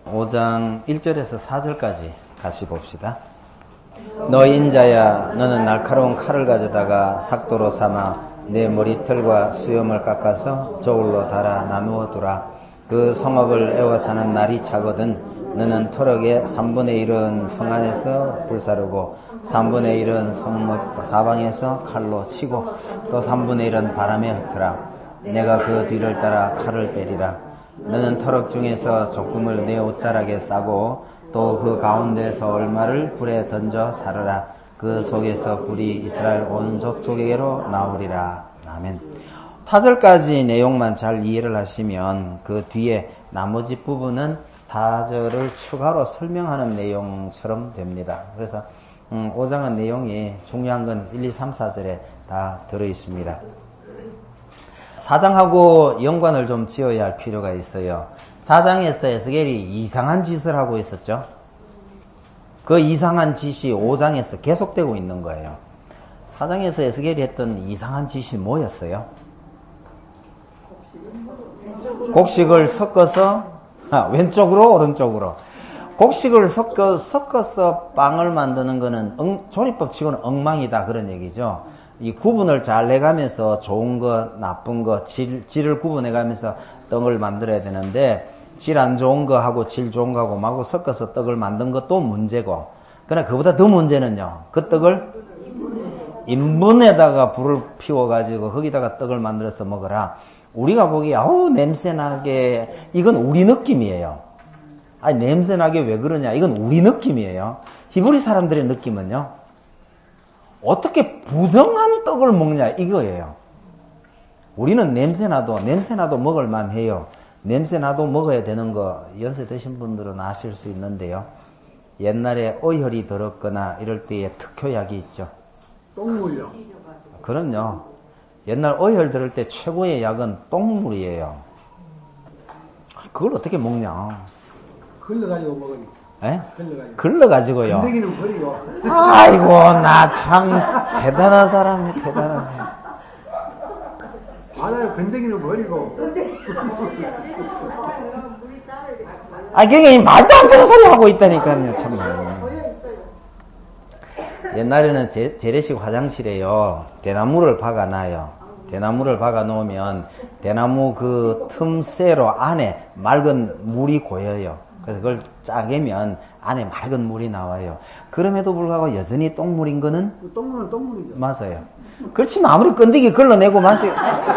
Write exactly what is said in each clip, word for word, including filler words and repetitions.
오 장 일 절에서 사 절까지 같이 봅시다. 너 인자야, 너는 날카로운 칼을 가져다가 삭도로 삼아 내 머리털과 수염을 깎아서 저울로 달아 나누어 두라. 그 성읍을 애워 사는 날이 차거든 너는 토력의 삼분의 일은 성 안에서 불사르고 삼분의 일은 성읍 사방에서 칼로 치고 또 삼분의 일은 바람에 흩으라. 내가 그 뒤를 따라 칼을 빼리라. 너는 터럭 중에서 조금을 내 옷자락에 싸고 또 그 가운데서 얼마를 불에 던져 사르라. 그 속에서 불이 이스라엘 온 족속에게로 나오리라. 아멘. 사 절까지 내용만 잘 이해를 하시면 그 뒤에 나머지 부분은 사 절을 추가로 설명하는 내용처럼 됩니다. 그래서 음, 오 장은 내용이 중요한 건 일, 이, 삼, 사 절에 다 들어있습니다. 사 장하고 연관을 좀 지어야 할 필요가 있어요. 사 장에서 에스겔이 이상한 짓을 하고 있었죠. 그 이상한 짓이 오 장에서 계속되고 있는 거예요. 사 장에서 에스겔이 했던 이상한 짓이 뭐였어요? 곡식을 섞어서 아, 왼쪽으로 오른쪽으로 곡식을 섞어, 섞어서 빵을 만드는 거는 응, 조리법 치고는 엉망이다 그런 얘기죠. 이 구분을 잘 내가면서 좋은 거 나쁜 거 질, 질을 구분해가면서 떡을 만들어야 되는데 질 안 좋은 거하고 질 좋은 거하고 마구 섞어서 떡을 만든 것도 문제고, 그러나 그보다 더 문제는요, 그 떡을 인분에다가 불을 피워가지고 거기다가 떡을 만들어서 먹어라. 우리가 보기에 아우 냄새나게, 이건 우리 느낌이에요. 아니 냄새나게 왜 그러냐, 이건 우리 느낌이에요. 히브리 사람들의 느낌은요, 어떻게 부정한 떡을 먹냐 이거예요. 우리는 냄새나도 냄새나도 먹을만 해요. 냄새나도 먹어야 되는 거 연세 드신 분들은 아실 수 있는데요, 옛날에 어혈이 들었거나 이럴 때에 특효약이 있죠. 똥물요? 그럼요. 옛날 어혈 들을 때 최고의 약은 똥물이에요. 그걸 어떻게 먹냐. 걸러가지고 먹으니. 에? 걸러가지고. 걸러가지고요. 건더기는 버리고. 아이고, 나 참 대단한 사람이 대단한 사람. 바다에 건더기는 버리고. 아, 그게 말도 안 되는 소리 하고 있다니까요, 참말. 옛날에는 제, 재래식 화장실에요, 대나무를 박아놔요. 대나무를 박아놓으면 대나무 그 틈새로 안에 맑은 물이 고여요. 그래서 그걸 짜개면 안에 맑은 물이 나와요. 그럼에도 불구하고 여전히 똥물인 거는? 똥물은 똥물이죠. 맞아요. 그렇지만 아무리 끈데기 걸러내고 마세요.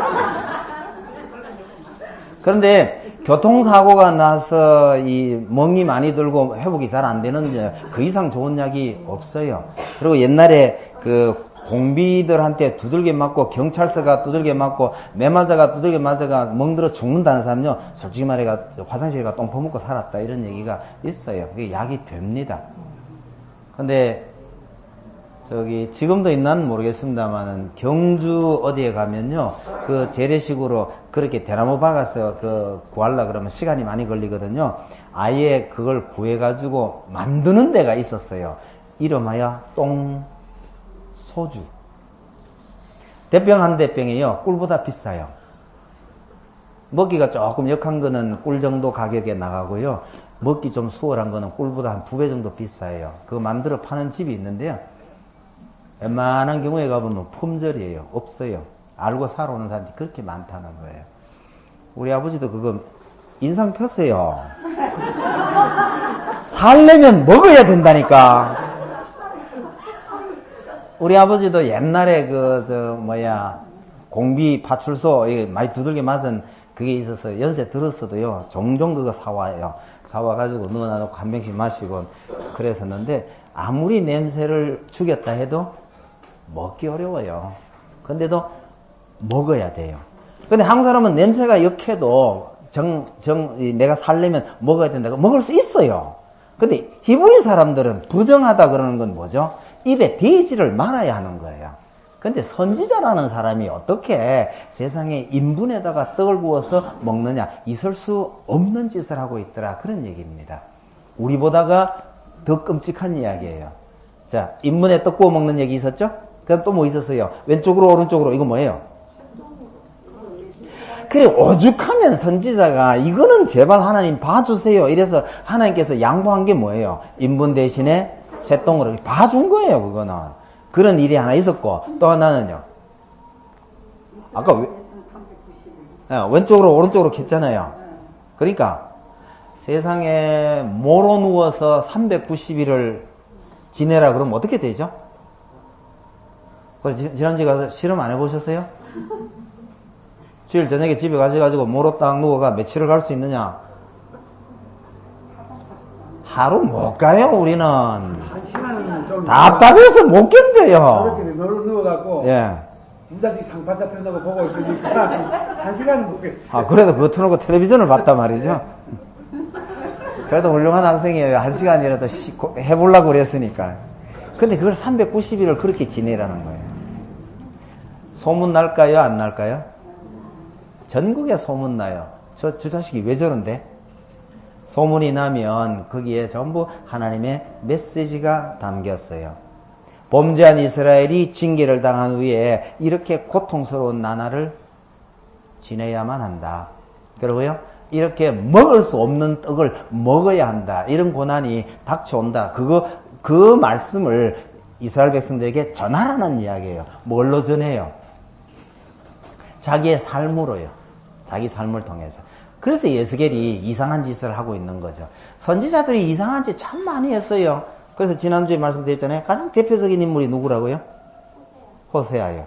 그런데 교통사고가 나서 이 멍이 많이 들고 회복이 잘 안 되는 그 이상 좋은 약이 없어요. 그리고 옛날에 그 공비들한테 두들겨 맞고 경찰서가 두들겨 맞고 매맞아가 두들겨 맞아가 멍들어 죽는다는 사람은요, 솔직히 말해가 화장실에 가 똥 퍼먹고 살았다 이런 얘기가 있어요. 그게 약이 됩니다. 근데 저기 지금도 있나는 모르겠습니다만은 경주 어디에 가면요, 그 재래식으로 그렇게 대나무 박아서 그 구하려 그러면 시간이 많이 걸리거든요. 아예 그걸 구해가지고 만드는 데가 있었어요. 이름하여 똥 소주. 대병 한 대병이요, 꿀보다 비싸요. 먹기가 조금 역한 거는 꿀 정도 가격에 나가고요, 먹기 좀 수월한 거는 꿀보다 한 두 배 정도 비싸요. 그거 만들어 파는 집이 있는데요, 웬만한 경우에 가보면 품절이에요. 없어요. 알고 사러 오는 사람들이 그렇게 많다는 거예요. 우리 아버지도 그거 인상 폈어요. 살려면 먹어야 된다니까. 우리 아버지도 옛날에 그, 저, 뭐야, 공비 파출소, 많이 두들겨 맞은 그게 있어서 연세 들었어도요, 종종 그거 사와요. 사와가지고 넣어놔놓고 한 병씩 마시고 그랬었는데, 아무리 냄새를 죽였다 해도 먹기 어려워요. 근데도 먹어야 돼요. 근데 한국 사람은 냄새가 역해도 정, 정, 내가 살려면 먹어야 된다고 먹을 수 있어요. 근데 히브리 사람들은 부정하다 그러는 건 뭐죠? 입에 대지를 말아야 하는 거예요. 근데 선지자라는 사람이 어떻게 세상에 인분에다가 떡을 구워서 먹느냐, 있을 수 없는 짓을 하고 있더라, 그런 얘기입니다. 우리보다가 더 끔찍한 이야기예요. 자, 인분에 떡 구워 먹는 얘기 있었죠? 그다음 또 뭐 있었어요? 왼쪽으로 오른쪽으로, 이거 뭐예요? 그래, 오죽하면 선지자가 이거는 제발 하나님 봐주세요. 이래서 하나님께서 양보한 게 뭐예요? 인분 대신에 쇠똥으로 봐준 거예요, 그거는. 그런 일이 하나 있었고, 또 하나는요. 아까 왜, 네, 왼쪽으로 오른쪽으로 캤잖아요. 그러니까 세상에 모로 누워서 삼백구십 일을 지내라 그러면 어떻게 되죠? 지난주에 가서 실험 안 해보셨어요? 주일 저녁에 집에 가셔가지고 모로 딱 누워가 며칠을 갈 수 있느냐? 하루 못 가요, 우리는. 한 시간은 좀. 답답해서 못 견뎌요. 이렇게 누워, 누워갖고. 예. 인자식 상판자 틀어놓고 보고 있으니까 한 시간은 못 견뎌. 아, 그래도 그거 틀어놓고 텔레비전을 봤단 말이죠. 그래도 훌륭한 학생이에요. 한 시간이라도 해보려고 그랬으니까. 근데 그걸 삼백구십 일을 그렇게 지내라는 거예요. 소문 날까요? 안 날까요? 전국에 소문 나요. 저, 저 자식이 왜 저런데? 소문이 나면 거기에 전부 하나님의 메시지가 담겼어요. 범죄한 이스라엘이 징계를 당한 후에 이렇게 고통스러운 나날을 지내야만 한다. 그리고요, 이렇게 먹을 수 없는 떡을 먹어야 한다. 이런 고난이 닥쳐온다. 그거, 그 말씀을 이스라엘 백성들에게 전하라는 이야기예요. 뭘로 전해요? 자기의 삶으로요. 자기 삶을 통해서. 그래서 예스겔이 이상한 짓을 하고 있는 거죠. 선지자들이 이상한 짓 참 많이 했어요. 그래서 지난주에 말씀드렸잖아요. 가장 대표적인 인물이 누구라고요? 호세아요.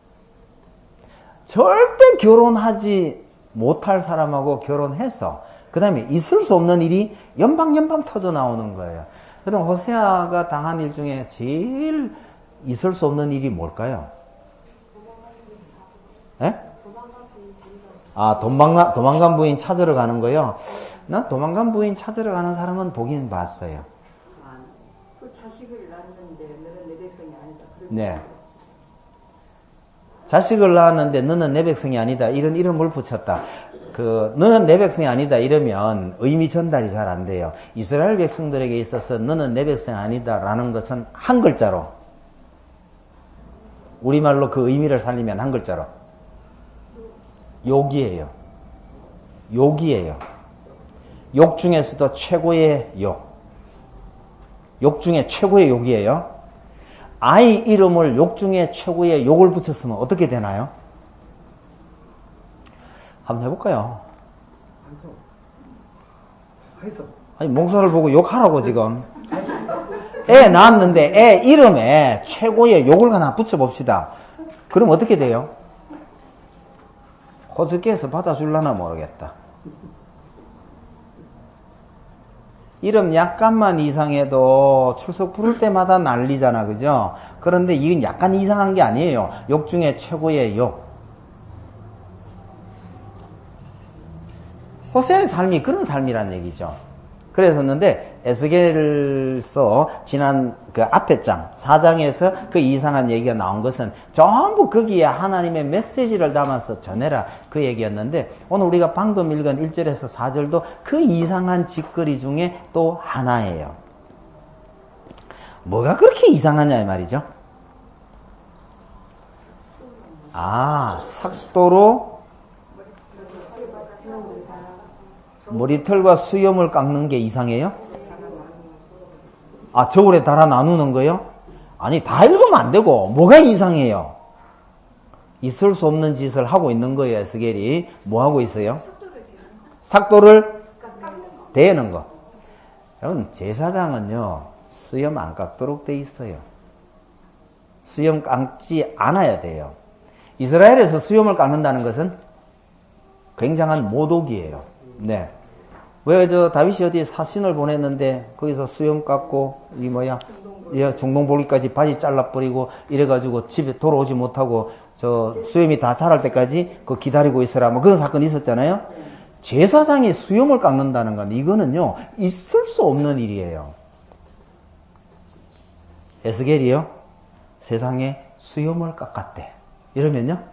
절대 결혼하지 못할 사람하고 결혼해서 그 다음에 있을 수 없는 일이 연방연방 터져 나오는 거예요. 그럼 호세아가 당한 일 중에 제일 있을 수 없는 일이 뭘까요? 예? 아, 도망가, 도망간 부인 찾으러 가는 거요? 난 도망간 부인 찾으러 가는 사람은 보긴 봤어요. 아, 그 자식을 낳았는데 너는 내 백성이 아니다. 네. 자식을 낳았는데 너는 내 백성이 아니다. 이런 이름을 붙였다. 그, 너는 내 백성이 아니다. 이러면 의미 전달이 잘 안 돼요. 이스라엘 백성들에게 있어서 너는 내 백성이 아니다. 라는 것은 한 글자로. 우리말로 그 의미를 살리면 한 글자로. 욕이에요. 욕이에요. 욕 중에서도 최고의 욕. 욕 중에 최고의 욕이에요. 아이 이름을 욕 중에 최고의 욕을 붙였으면 어떻게 되나요? 한번 해볼까요? 해서. 아니, 목소리를 보고 욕하라고 지금. 애 낳았는데 애 이름에 최고의 욕을 하나 붙여봅시다. 그럼 어떻게 돼요? 호스께서 받아줄라나 모르겠다. 이름 약간만 이상해도 출석 부를 때마다 난리잖아, 그죠? 그런데 이건 약간 이상한 게 아니에요. 욕 중에 최고의 욕. 호세아의 삶이 그런 삶이란 얘기죠. 그랬었는데 에스겔서 지난 그 앞에 장 사 장에서 그 이상한 얘기가 나온 것은 전부 거기에 하나님의 메시지를 담아서 전해라 그 얘기였는데, 오늘 우리가 방금 읽은 일 절에서 사 절도 그 이상한 짓거리 중에 또 하나예요. 뭐가 그렇게 이상하냐 이 말이죠. 아, 삭도로 머리털과 수염을 깎는 게 이상해요? 아, 저울에 달아 나누는 거요? 아니, 다 읽으면 안 되고, 뭐가 이상해요? 있을 수 없는 짓을 하고 있는 거예요, 에스겔이. 뭐 하고 있어요? 삭도를 대는 거. 여러분, 제사장은요, 수염 안 깎도록 돼 있어요. 수염 깎지 않아야 돼요. 이스라엘에서 수염을 깎는다는 것은 굉장한 모독이에요. 네. 왜 저 다윗이 어디 사신을 보냈는데 거기서 수염 깎고 이 뭐야 예, 중동볼기까지 바지 잘라버리고 이래가지고 집에 돌아오지 못하고 저 수염이 다 자랄 때까지 그 기다리고 있으라 뭐 그런 사건이 있었잖아요. 제사장이 수염을 깎는다는 건 이거는요 있을 수 없는 일이에요. 에스겔이요 세상에 수염을 깎았대. 이러면요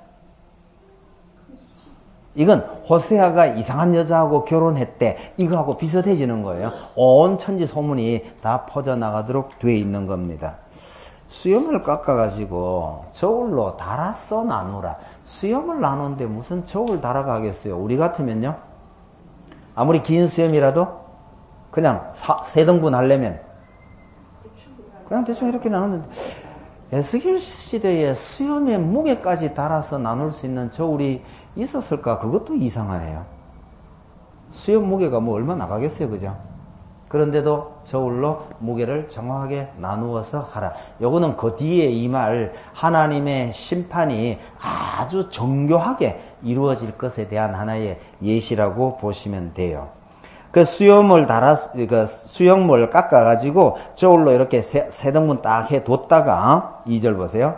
이건 호세아가 이상한 여자하고 결혼했대. 이거하고 비슷해지는 거예요. 온 천지 소문이 다 퍼져나가도록 되어 있는 겁니다. 수염을 깎아가지고 저울로 달아서 나누라. 수염을 나누는데 무슨 저울 달아가 하겠어요? 우리 같으면요? 아무리 긴 수염이라도 그냥 사, 세 등분 하려면 그냥 대충 이렇게 나누는데 에스겔 시대에 수염의 무게까지 달아서 나눌 수 있는 저울이 있었을까? 그것도 이상하네요. 수염 무게가 뭐 얼마 나가겠어요, 그죠? 그런데도 저울로 무게를 정확하게 나누어서 하라. 요거는 그 뒤에 이 말 하나님의 심판이 아주 정교하게 이루어질 것에 대한 하나의 예시라고 보시면 돼요. 그 수염을 달아, 그 수염을 깎아가지고 저울로 이렇게 세, 세 등분 딱 해 뒀다가 이 절 보세요.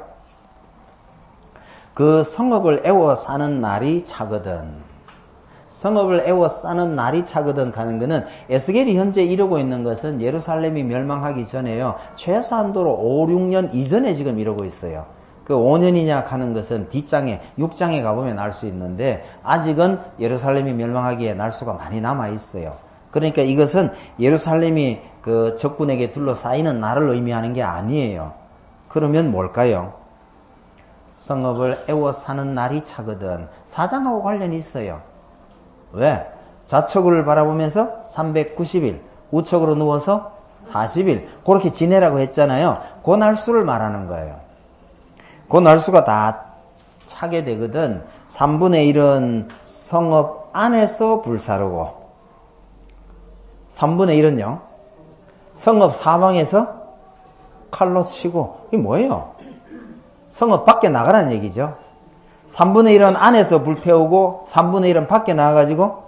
그 성읍을 애워 싸는 날이 차거든. 성읍을 애워 싸는 날이 차거든 가는 거는 에스겔이 현재 이루고 있는 것은 예루살렘이 멸망하기 전에요. 최소한도로 오, 육 년 이전에 지금 이루고 있어요. 그 오 년이냐 가는 것은 뒷장에 육 장에 가보면 알 수 있는데 아직은 예루살렘이 멸망하기에 날수가 많이 남아 있어요. 그러니까 이것은 예루살렘이 그 적군에게 둘러싸이는 날을 의미하는 게 아니에요. 그러면 뭘까요? 성읍을 애워 사는 날이 차거든. 사장하고 관련이 있어요. 왜? 좌측을 바라보면서 삼백구십 일, 우측으로 누워서 사십 일, 그렇게 지내라고 했잖아요. 그 날수를 말하는 거예요. 그 날수가 다 차게 되거든. 삼분의 일은 성읍 안에서 불사르고, 삼분의 일은요, 성읍 사방에서 칼로 치고, 이게 뭐예요? 성읍 밖에 나가라는 얘기죠. 삼분의 일은 안에서 불태우고 삼분의 일은 밖에 나가가지고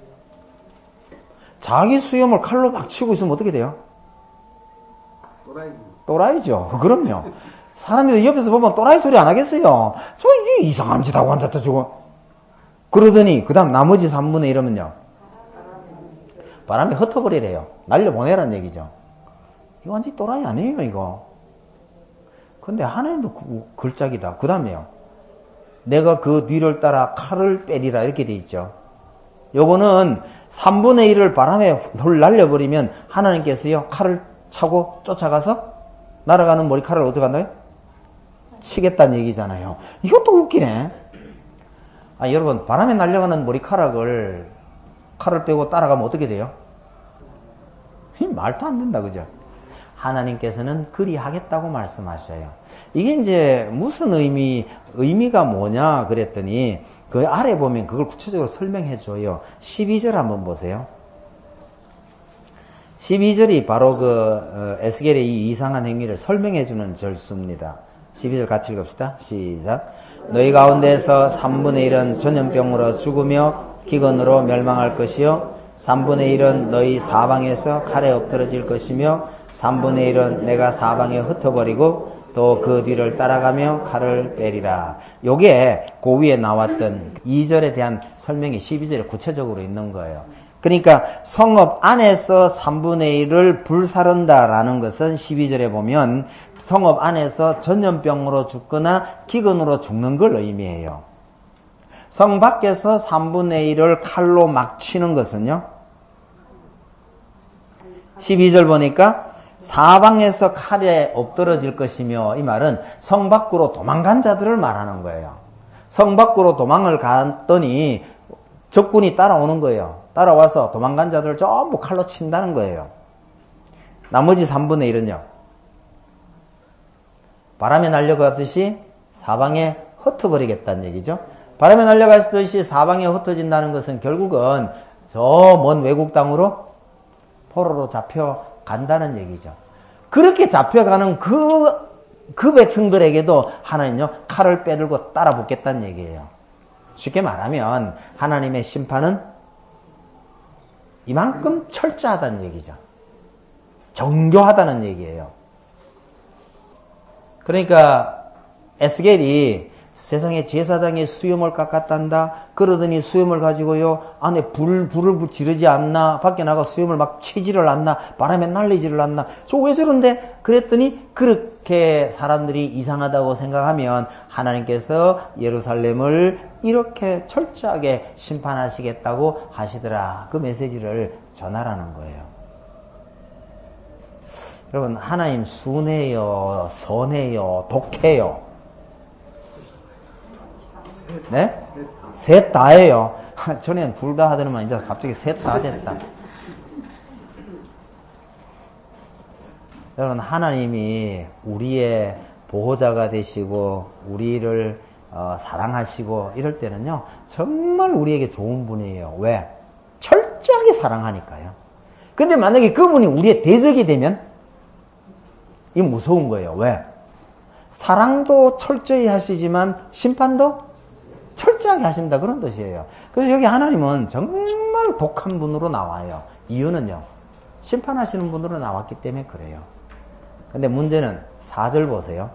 자기 수염을 칼로 막 치고 있으면 어떻게 돼요? 또라이. 또라이죠. 그럼요. 사람들이 옆에서 보면 또라이 소리 안 하겠어요. 저 이제 이상한 짓 하고 앉았다 저거. 그러더니 그 다음 나머지 삼분의 일은요. 바람에 흩어버리래요. 날려보내라는 얘기죠. 이거 완전히 또라이 아니에요 이거. 근데 하나님도 걸작이다. 그 다음에요. 내가 그 뒤를 따라 칼을 빼리라 이렇게 돼 있죠. 요거는 삼분의 일을 바람에 돌 날려버리면 하나님께서요 칼을 차고 쫓아가서 날아가는 머리칼을 어떻게 한다요? 치겠다는 얘기잖아요. 이것도 웃기네. 아 여러분 바람에 날려가는 머리카락을 칼을 빼고 따라가면 어떻게 돼요? 말도 안 된다 그죠? 하나님께서는 그리 하겠다고 말씀하셔요. 이게 이제 무슨 의미, 의미가 뭐냐 그랬더니 그 아래 보면 그걸 구체적으로 설명해 줘요. 십이 절 한번 보세요. 십이 절이 바로 그 에스겔의 이 이상한 행위를 설명해 주는 절수입니다. 십이 절 같이 읽읍시다. 시작. 너희 가운데서 삼분의 일은 전염병으로 죽으며 기근으로 멸망할 것이요 삼분의 일은 너희 사방에서 칼에 엎드러질 것이며 삼분의 일은 내가 사방에 흩어버리고 또 그 뒤를 따라가며 칼을 빼리라. 요게 그 위에 나왔던 이 절에 대한 설명이 십이 절에 구체적으로 있는 거예요. 그러니까 성읍 안에서 삼분의 일을 불사른다라는 것은 십이 절에 보면 성읍 안에서 전염병으로 죽거나 기근으로 죽는 걸 의미해요. 성 밖에서 삼분의 일을 칼로 막 치는 것은요. 십이 절 보니까 사방에서 칼에 엎드러질 것이며 이 말은 성 밖으로 도망간 자들을 말하는 거예요. 성 밖으로 도망을 갔더니 적군이 따라오는 거예요. 따라와서 도망간 자들을 전부 칼로 친다는 거예요. 나머지 삼분의 일은요. 바람에 날려가듯이 사방에 흩어버리겠다는 얘기죠. 바람에 날려가듯이 사방에 흩어진다는 것은 결국은 저 먼 외국 땅으로 포로로 잡혀간다는 얘기죠. 그렇게 잡혀가는 그, 그 백성들에게도 하나님은요, 칼을 빼들고 따라 붙겠다는 얘기예요. 쉽게 말하면 하나님의 심판은 이만큼 철저하다는 얘기죠. 정교하다는 얘기예요. 그러니까 에스겔이 세상에 제사장의 수염을 깎았단다. 그러더니 수염을 가지고요 안에 불 불을 지르지 않나, 밖에 나가 수염을 막 치지를 않나, 바람에 날리지를 않나. 저 왜 저런데? 그랬더니 그렇게 사람들이 이상하다고 생각하면 하나님께서 예루살렘을 이렇게 철저하게 심판하시겠다고 하시더라. 그 메시지를 전하라는 거예요. 여러분, 하나님 순해요, 선해요, 독해요? 네? 셋 다예요. 전에는 둘 다 하더니만 이제 갑자기 셋 다 됐다. 여러분, 하나님이 우리의 보호자가 되시고 우리를 어, 사랑하시고 이럴 때는요, 정말 우리에게 좋은 분이에요. 왜? 철저하게 사랑하니까요. 근데 만약에 그분이 우리의 대적이 되면 이 무서운 거예요. 왜? 사랑도 철저히 하시지만 심판도 철저하게 하신다, 그런 뜻이에요. 그래서 여기 하나님은 정말 독한 분으로 나와요. 이유는요, 심판하시는 분으로 나왔기 때문에 그래요. 근데 문제는 사 절 보세요.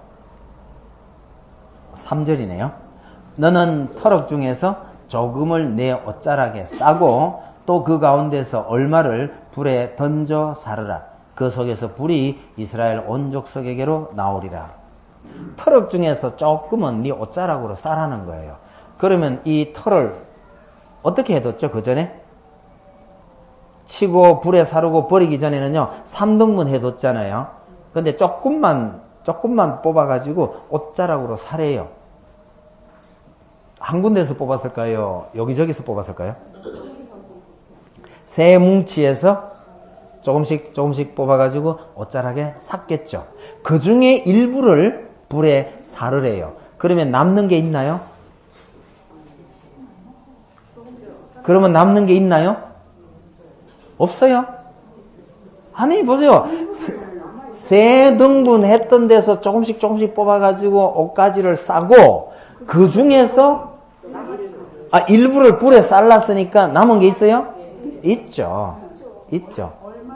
삼 절이네요. 너는 터럭 중에서 조금을 내 옷자락에 싸고 또 그 가운데서 얼마를 불에 던져 사르라. 그 속에서 불이 이스라엘 온 족속에게로 나오리라. 터럭 중에서 조금은 네 옷자락으로 싸라는 거예요. 그러면 이 털을 어떻게 해뒀죠? 그 전에? 치고 불에 사르고 버리기 전에는요, 삼 등분 해뒀잖아요. 근데 조금만, 조금만 뽑아가지고 옷자락으로 사래요. 한 군데에서 뽑았을까요? 여기저기서 뽑았을까요? 세 뭉치에서 조금씩 조금씩 뽑아가지고 옷자락에 샀겠죠. 그 중에 일부를 불에 사르래요. 그러면 남는 게 있나요? 그러면 남는 게 있나요? 없어요. 아니, 보세요. 세, 세 등분 했던 데서 조금씩 조금씩 뽑아가지고 옷가지를 싸고, 그 중에서, 아, 일부를 불에 쌀랐으니까 남은 게 있어요? 있죠. 있죠.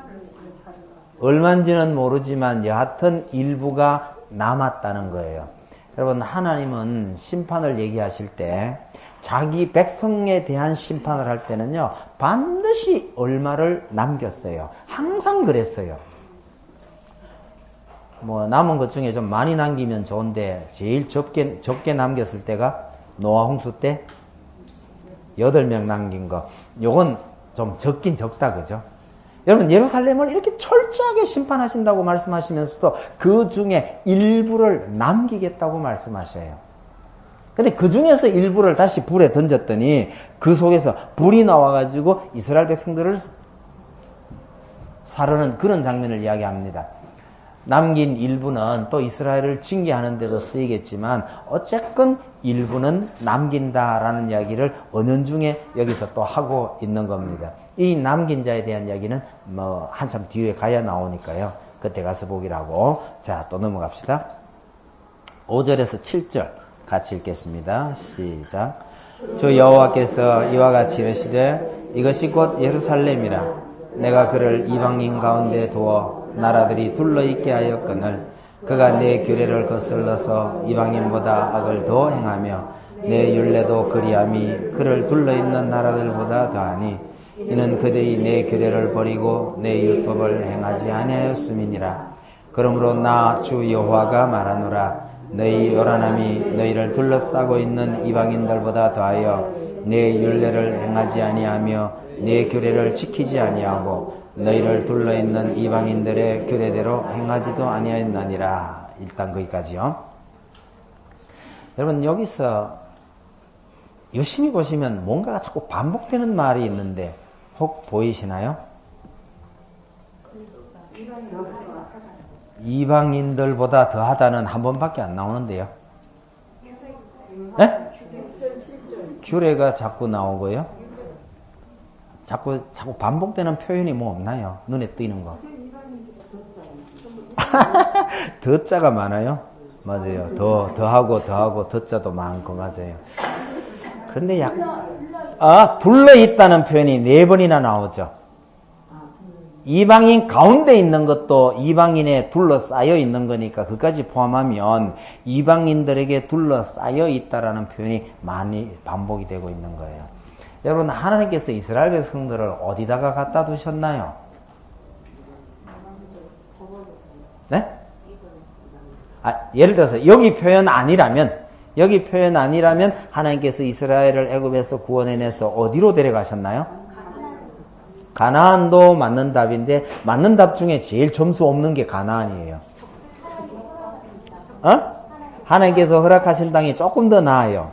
얼마인지는 모르지만 여하튼 일부가 남았다는 거예요. 여러분, 하나님은 심판을 얘기하실 때 자기 백성에 대한 심판을 할 때는요, 반드시 얼마를 남겼어요. 항상 그랬어요. 뭐 남은 것 중에 좀 많이 남기면 좋은데 제일 적게 적게 남겼을 때가 노아 홍수 때 여덟 명 남긴 거. 요건 좀 적긴 적다, 그죠? 여러분, 예루살렘을 이렇게 철저하게 심판하신다고 말씀하시면서도 그 중에 일부를 남기겠다고 말씀하셔요. 근데 그 중에서 일부를 다시 불에 던졌더니 그 속에서 불이 나와가지고 이스라엘 백성들을 사르는 그런 장면을 이야기합니다. 남긴 일부는 또 이스라엘을 징계하는 데도 쓰이겠지만 어쨌건 일부는 남긴다라는 이야기를 은연중에 여기서 또 하고 있는 겁니다. 이 남긴 자에 대한 이야기는 뭐 한참 뒤에 가야 나오니까요. 그때 가서 보기라고. 자, 또 넘어갑시다. 오 절에서 칠 절 같이 읽겠습니다. 시작. 주 여호와께서 이와 같이 이르시되 이것이 곧 예루살렘이라. 내가 그를 이방인 가운데 두어 나라들이 둘러있게 하였거늘 그가 내 규례를 거슬러서 이방인보다 악을 더 행하며 내 율례도 그리함이 그를 둘러있는 나라들보다 더하니 이는 그들이 내 규례를 버리고 내 율법을 행하지 아니하였음이니라. 그러므로 나 주 여호와가 말하노라. 너희 요란함이 너희를 둘러싸고 있는 이방인들보다 더하여 내 율례를 행하지 아니하며 내 규례를 지키지 아니하고 너희를 둘러있는 이방인들의 규례대로 행하지도 아니하였느니라. 일단 거기까지요. 여러분, 여기서 유심히 보시면 뭔가가 자꾸 반복되는 말이 있는데 혹 보이시나요? 이방인들보다 더하다는 한 번밖에 안 나오는데요. 네? 규례가 자꾸 나오고요. 자꾸 자꾸 반복되는 표현이 뭐 없나요? 눈에 띄는 거. 더자가 많아요. 맞아요. 더 더하고 더하고 더자도 많고 맞아요. 그런데 약 아, 둘러 있다는 표현이 네 번이나 나오죠. 이방인 가운데 있는 것도 이방인에 둘러싸여 있는 거니까 그까지 포함하면 이방인들에게 둘러싸여 있다라는 표현이 많이 반복이 되고 있는 거예요. 여러분, 하나님께서 이스라엘 백성들을 어디다가 갖다 두셨나요? 네? 아, 예를 들어서 여기 표현 아니라면 여기 표현 아니라면 하나님께서 이스라엘을 애굽에서 구원해내서 어디로 데려가셨나요? 가나안도 맞는 답인데 맞는 답 중에 제일 점수 없는 게 가나안이에요. 어? 하나님께서 허락하신 땅이 조금 더 나아요.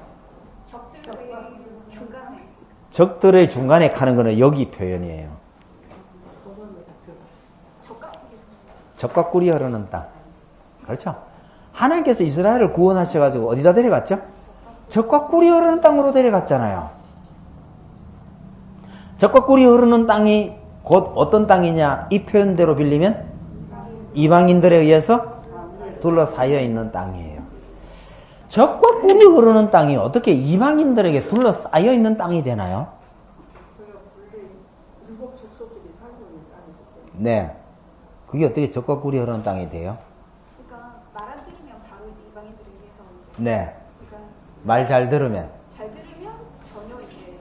적들의 중간에 가는 거는 여기 표현이에요. 적과 꿀이 흐르는 땅. 그렇죠? 하나님께서 이스라엘을 구원하셔가지고 어디다 데려갔죠? 적과 꿀이 흐르는 땅으로 데려갔잖아요. 적과 꿀이 흐르는 땅이 곧 어떤 땅이냐? 이 표현대로 빌리면 이방인들에 의해서 둘러싸여 있는 땅이에요. 적과 꿀이 흐르는 땅이 어떻게 이방인들에게 둘러싸여 있는 땅이 되나요? 네. 그게 어떻게 적과 꿀이 흐르는 땅이 돼요? 그러니까 말 안 들으면 바로 이방인들에게서 네. 그러니까 말 잘 들으면. 잘 들으면 전혀 이제.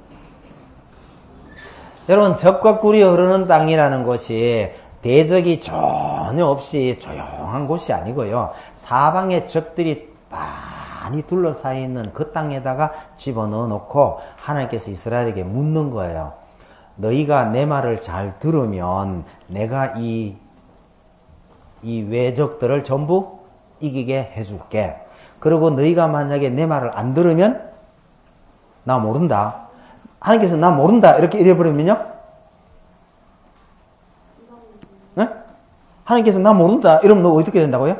여러분, 적과 꿀이 흐르는 땅이라는 것이 대적이 전혀 없이 조용한 곳이 아니고요. 사방에 적들이 많이 둘러싸여 있는 그 땅에다가 집어넣어 놓고 하나님께서 이스라엘에게 묻는 거예요. 너희가 내 말을 잘 들으면 내가 이, 이 외적들을 전부 이기게 해줄게. 그리고 너희가 만약에 내 말을 안 들으면 나 모른다. 하나님께서 나 모른다. 이렇게 이래버리면요. 네? 하나님께서 나 모른다. 이러면 너 어떻게 된다고요?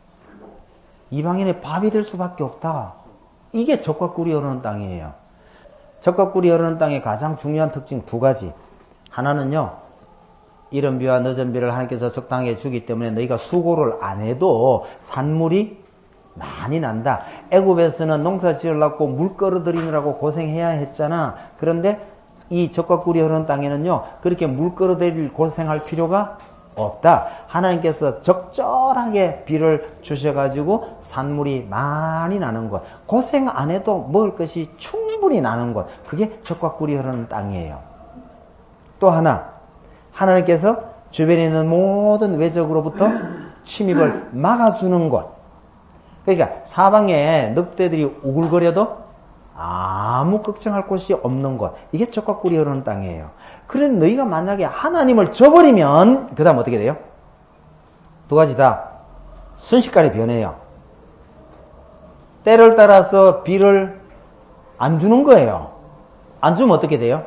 이방인의 밥이 될 수밖에 없다. 이게 적과 꿀이 흐르는 땅이에요. 적과 꿀이 흐르는 땅의 가장 중요한 특징 두 가지. 하나는요, 이른 비와 늦은 비를 하나님께서 적당하게 주기 때문에 너희가 수고를 안 해도 산물이 많이 난다. 애굽에서는 농사 지으려고 물 끌어들이느라고 고생해야 했잖아. 그런데 이 적과 꿀이 흐르는 땅에는요, 그렇게 물 끌어들일 고생할 필요가 없다. 하나님께서 적절하게 비를 주셔가지고 산물이 많이 나는 것, 고생 안 해도 먹을 것이 충분히 나는 것, 그게 적과 꿀이 흐르는 땅이에요. 또 하나, 하나님께서 주변에 있는 모든 외적으로부터 침입을 막아주는 것. 그러니까 사방에 늑대들이 우글거려도 아무 걱정할 곳이 없는 것. 이게 적과 꿀이 흐르는 땅이에요. 그런데 너희가 만약에 하나님을 저버리면 그 다음 어떻게 돼요? 두 가지 다 순식간에 변해요. 때를 따라서 비를 안 주는 거예요. 안 주면 어떻게 돼요?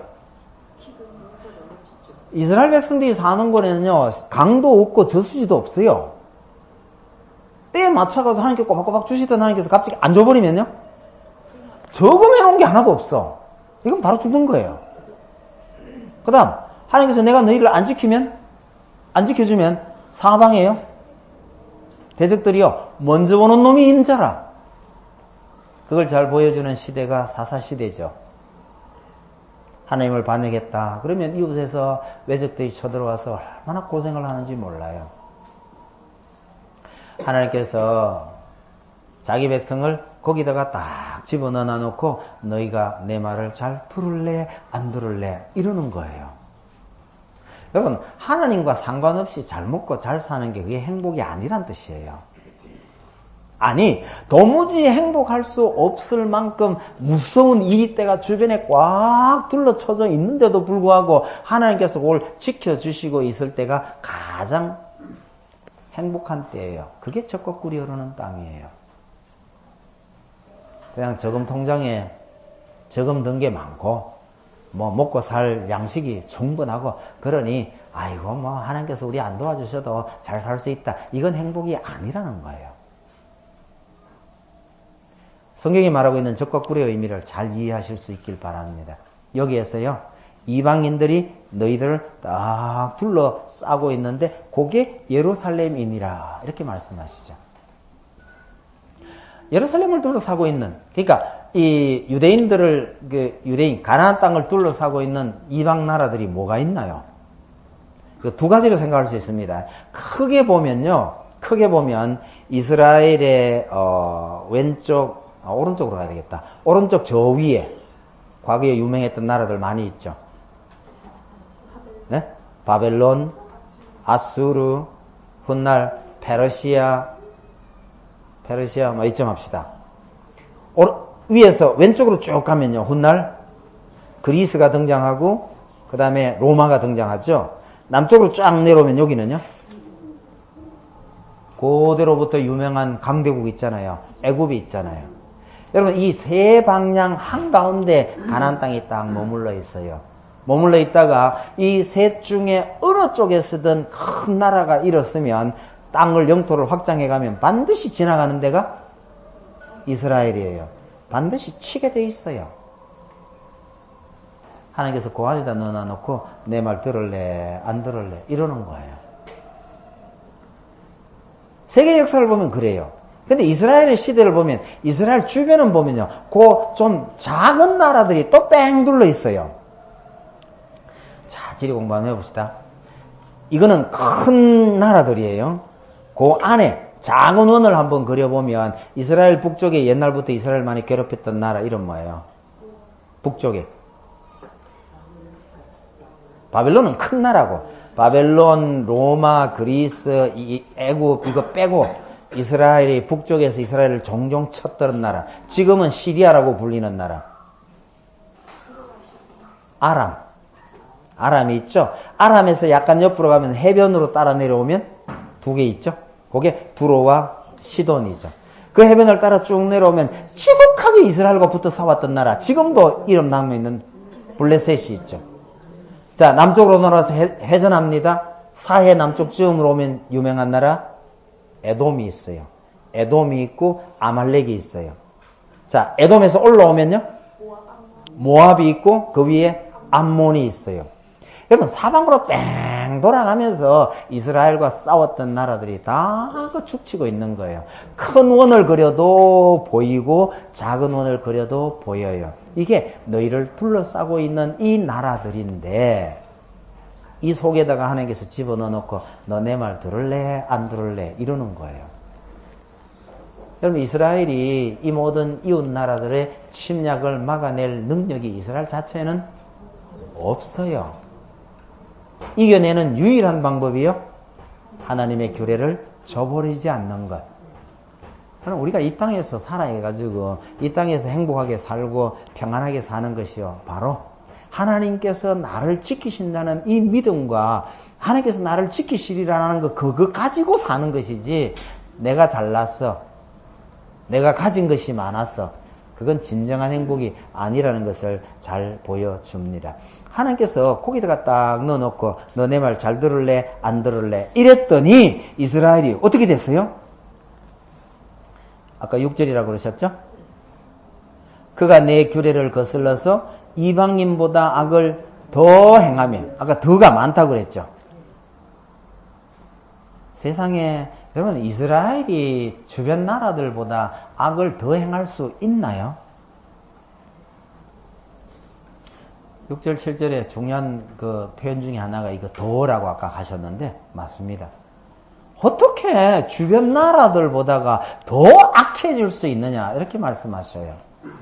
이스라엘 백성들이 사는 곳에는요, 강도 없고 저수지도 없어요. 때에 맞춰가서 하나님께 꼬박꼬박 주시던 하나님께서 갑자기 안 줘버리면요, 저금해놓은 게 하나도 없어. 이건 바로 죽는 거예요. 그 다음, 하나님께서 내가 너희를 안 지키면, 안 지켜주면 사방에요, 대적들이요, 먼저 보는 놈이 임자라. 그걸 잘 보여주는 시대가 사사시대죠. 하나님을 반역했다. 그러면 이웃에서 외적들이 쳐들어와서 얼마나 고생을 하는지 몰라요. 하나님께서 자기 백성을 거기다가 딱 집어넣어 놓고 너희가 내 말을 잘 들을래 안 들을래 이러는 거예요. 여러분, 하나님과 상관없이 잘 먹고 잘 사는 게 그게 행복이 아니란 뜻이에요. 아니, 도무지 행복할 수 없을 만큼 무서운 일이 때가 주변에 꽉 둘러쳐져 있는데도 불구하고 하나님께서 그걸 지켜주시고 있을 때가 가장 행복한 때예요. 그게 적과 꿀이 흐르는 땅이에요. 그냥 저금 통장에 저금 든 게 많고 뭐 먹고 살 양식이 충분하고 그러니 아이고 뭐 하나님께서 우리 안 도와주셔도 잘 살 수 있다. 이건 행복이 아니라는 거예요. 성경이 말하고 있는 적과 꿀의 의미를 잘 이해하실 수 있길 바랍니다. 여기에서요, 이방인들이 너희들을 딱 둘러싸고 있는데 그게 예루살렘이니라 이렇게 말씀하시죠. 예루살렘을 둘러싸고 있는, 그러니까 이 유대인들을, 그 유대인 가나안 땅을 둘러싸고 있는 이방 나라들이 뭐가 있나요? 그 두 가지로 생각할 수 있습니다. 크게 보면요, 크게 보면 이스라엘의 어, 왼쪽 아, 오른쪽으로 가야 되겠다. 오른쪽 저 위에 과거에 유명했던 나라들 많이 있죠. 네? 바벨론, 아수르, 훗날 페르시아, 페르시아 뭐 이쯤 합시다. 오른, 위에서 왼쪽으로 쭉 가면요, 훗날 그리스가 등장하고 그 다음에 로마가 등장하죠. 남쪽으로 쫙 내려오면 여기는요. 그대로부터 유명한 강대국 있잖아요. 애굽이 있잖아요. 여러분 이 세 방향 한가운데 가나안 땅이 딱 머물러 있어요. 머물러 있다가 이 셋 중에 어느 쪽에서든 큰 나라가 일었으면 땅을 영토를 확장해가면 반드시 지나가는 데가 이스라엘이에요. 반드시 치게 돼 있어요. 하나님께서 그 안에다 넣어놓고 내 말 들을래 안 들을래 이러는 거예요. 세계 역사를 보면 그래요. 근데 이스라엘의 시대를 보면 이스라엘 주변은 보면요. 그 좀 작은 나라들이 또 뺑 둘러 있어요. 자, 지리 공부 한번 해봅시다. 이거는 큰 나라들이에요. 그 안에 작은 원을 한번 그려보면 이스라엘 북쪽에 옛날부터 이스라엘 많이 괴롭혔던 나라 이름 뭐예요? 북쪽에. 바벨론은 큰 나라고 바벨론, 로마, 그리스, 이, 애굽 이거 빼고 이스라엘이 북쪽에서 이스라엘을 종종 쳤던 나라. 지금은 시리아라고 불리는 나라. 아람. 아람이 있죠. 아람에서 약간 옆으로 가면 해변으로 따라 내려오면 두 개 있죠. 그게 두로와 시돈이죠. 그 해변을 따라 쭉 내려오면 지독하게 이스라엘과 붙어 싸웠던 나라. 지금도 이름 남아있는 블레셋이 있죠. 자, 남쪽으로 넘어와서 회전합니다. 사해 남쪽 쯤으로 오면 유명한 나라 에돔이 있어요. 에돔이 있고 아말렉이 있어요. 자, 에돔에서 올라오면요. 모압이 있고 그 위에 암몬이 있어요. 여러분 사방으로 뺑 돌아가면서 이스라엘과 싸웠던 나라들이 다 그 축치고 있는 거예요. 큰 원을 그려도 보이고 작은 원을 그려도 보여요. 이게 너희를 둘러싸고 있는 이 나라들인데 이 속에다가 하나님께서 집어넣어 놓고 너 내 말 들을래 안 들을래 이러는 거예요. 여러분 이스라엘이 이 모든 이웃 나라들의 침략을 막아낼 능력이 이스라엘 자체에는 없어요. 이겨내는 유일한 방법이요. 하나님의 규례를 저버리지 않는 것. 그럼 우리가 이 땅에서 살아가지고 이 땅에서 행복하게 살고 평안하게 사는 것이요. 바로 하나님께서 나를 지키신다는 이 믿음과 하나님께서 나를 지키시리라는 거 그거 가지고 사는 것이지 내가 잘났어. 내가 가진 것이 많았어. 그건 진정한 행복이 아니라는 것을 잘 보여줍니다. 하나님께서 거기다가 딱 넣어놓고 너 내 말 잘 들을래 안 들을래 이랬더니 이스라엘이 어떻게 됐어요? 아까 육 절이라고 그러셨죠? 그가 내 규례를 거슬러서 이방인보다 악을 더 행하며 아까 더가 많다고 그랬죠? 세상에 여러분 이스라엘이 주변 나라들보다 악을 더 행할 수 있나요? 육 절, 칠 절에 중요한 그 표현 중에 하나가 이거 더라고 아까 하셨는데 맞습니다. 어떻게 주변 나라들보다가 더 악해질 수 있느냐 이렇게 말씀하셔요.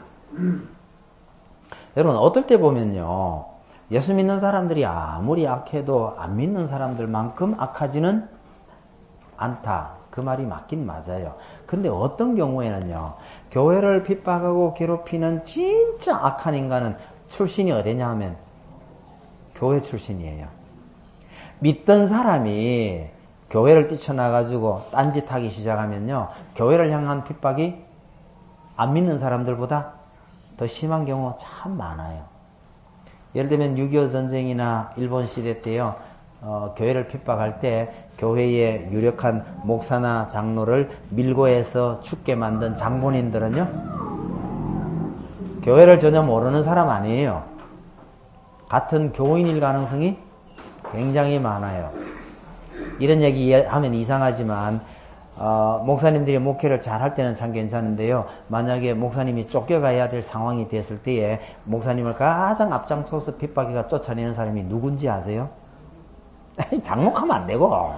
여러분 어떨 때 보면요. 예수 믿는 사람들이 아무리 악해도 안 믿는 사람들만큼 악하지는 않다. 그 말이 맞긴 맞아요. 근데 어떤 경우에는요. 교회를 핍박하고 괴롭히는 진짜 악한 인간은 출신이 어디냐 하면 교회 출신이에요. 믿던 사람이 교회를 뛰쳐나가지고 딴짓하기 시작하면요. 교회를 향한 핍박이 안 믿는 사람들보다 더 심한 경우 참 많아요. 예를 들면 육이오 전쟁이나 일본 시대 때요. 어, 교회를 핍박할 때 교회의 유력한 목사나 장로를 밀고 해서 죽게 만든 장본인들은요. 교회를 전혀 모르는 사람 아니에요. 같은 교인일 가능성이 굉장히 많아요. 이런 얘기 하면 이상하지만 어, 목사님들이 목회를 잘 할 때는 참 괜찮은데요. 만약에 목사님이 쫓겨가야 될 상황이 됐을 때에 목사님을 가장 앞장서서 핍박이가 쫓아내는 사람이 누군지 아세요? 장목하면 안 되고.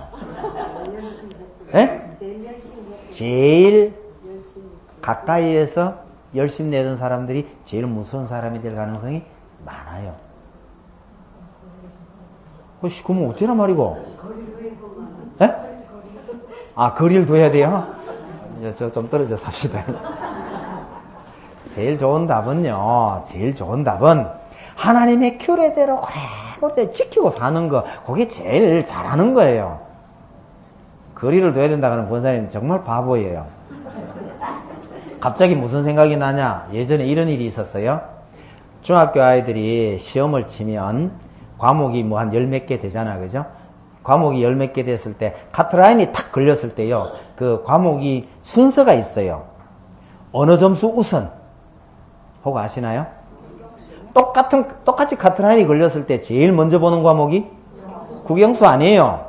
네? 제일 가까이에서 열심히 내던 사람들이 제일 무서운 사람이 될 가능성이 많아요. 어씨, 그러면 어쩌란 말이고? 예? 아, 거리를 둬야 돼요? 저 좀 떨어져 삽시다. 제일 좋은 답은요, 제일 좋은 답은 하나님의 규례대로 그때 지키고 사는 거, 그게 제일 잘하는 거예요. 거리를 둬야 된다는 권사님 정말 바보예요. 갑자기 무슨 생각이 나냐? 예전에 이런 일이 있었어요. 중학교 아이들이 시험을 치면 과목이 뭐 한 열 몇 개 되잖아, 그죠? 과목이 열 몇 개 됐을 때 카트라인이 탁 걸렸을 때요, 그 과목이 순서가 있어요. 어느 점수 우선. 혹 아시나요? 똑같은, 똑같이 카트라인이 걸렸을 때 제일 먼저 보는 과목이 국영수 아니에요.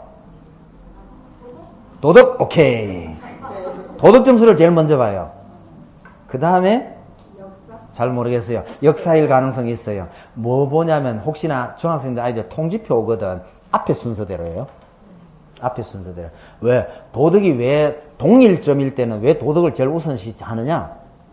도덕, 오케이. 도덕 점수를 제일 먼저 봐요. 그 다음에 잘 모르겠어요. 역사일 가능성이 있어요. 뭐 보냐면 혹시나 중학생들 아이들 통지표 오거든. 앞에 순서대로예요. 앞에 순서대로. 왜? 도덕이 왜 동일점일 때는 왜 도덕을 제일 우선시 하느냐?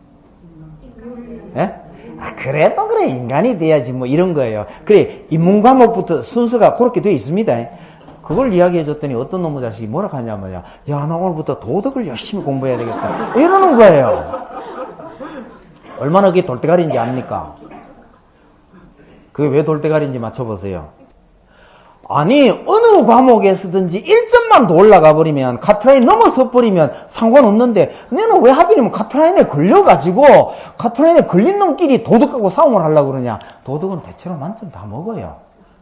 예? 아, 그래도 그래 인간이 돼야지 뭐 이런 거예요. 그래 인문과목부터 순서가 그렇게 되어 있습니다. 그걸 이야기해 줬더니 어떤 놈의 자식이 뭐라 하냐면요, 야, 나 오늘부터 도덕을 열심히 공부해야 되겠다 이러는 거예요. 얼마나 그게 돌대가리인지 압니까? 그게 왜 돌대가리인지 맞춰보세요. 아니 어느 과목에서든지 일 점만 더 올라가 버리면, 카트라인 넘어서 버리면 상관없는데 너는 왜 하필이면 카트라인에 걸려가지고 카트라인에 걸린 놈끼리 도덕하고 싸움을 하려고 그러냐. 도덕은 대체로 만점 다 먹어요.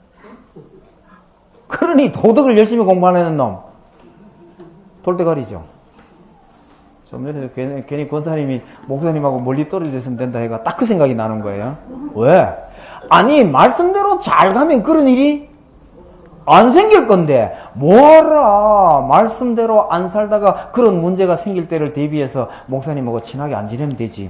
그러니 도덕을 열심히 공부하는 놈 돌대가리죠. 좀 전에 괜히, 괜히 권사님이 목사님하고 멀리 떨어져 있으면 된다 해가 딱 그 생각이 나는 거예요. 왜? 아니 말씀대로 잘 가면 그런 일이 안 생길 건데 뭐라 말씀대로 안 살다가 그런 문제가 생길 때를 대비해서 목사님하고 친하게 안 지내면 되지.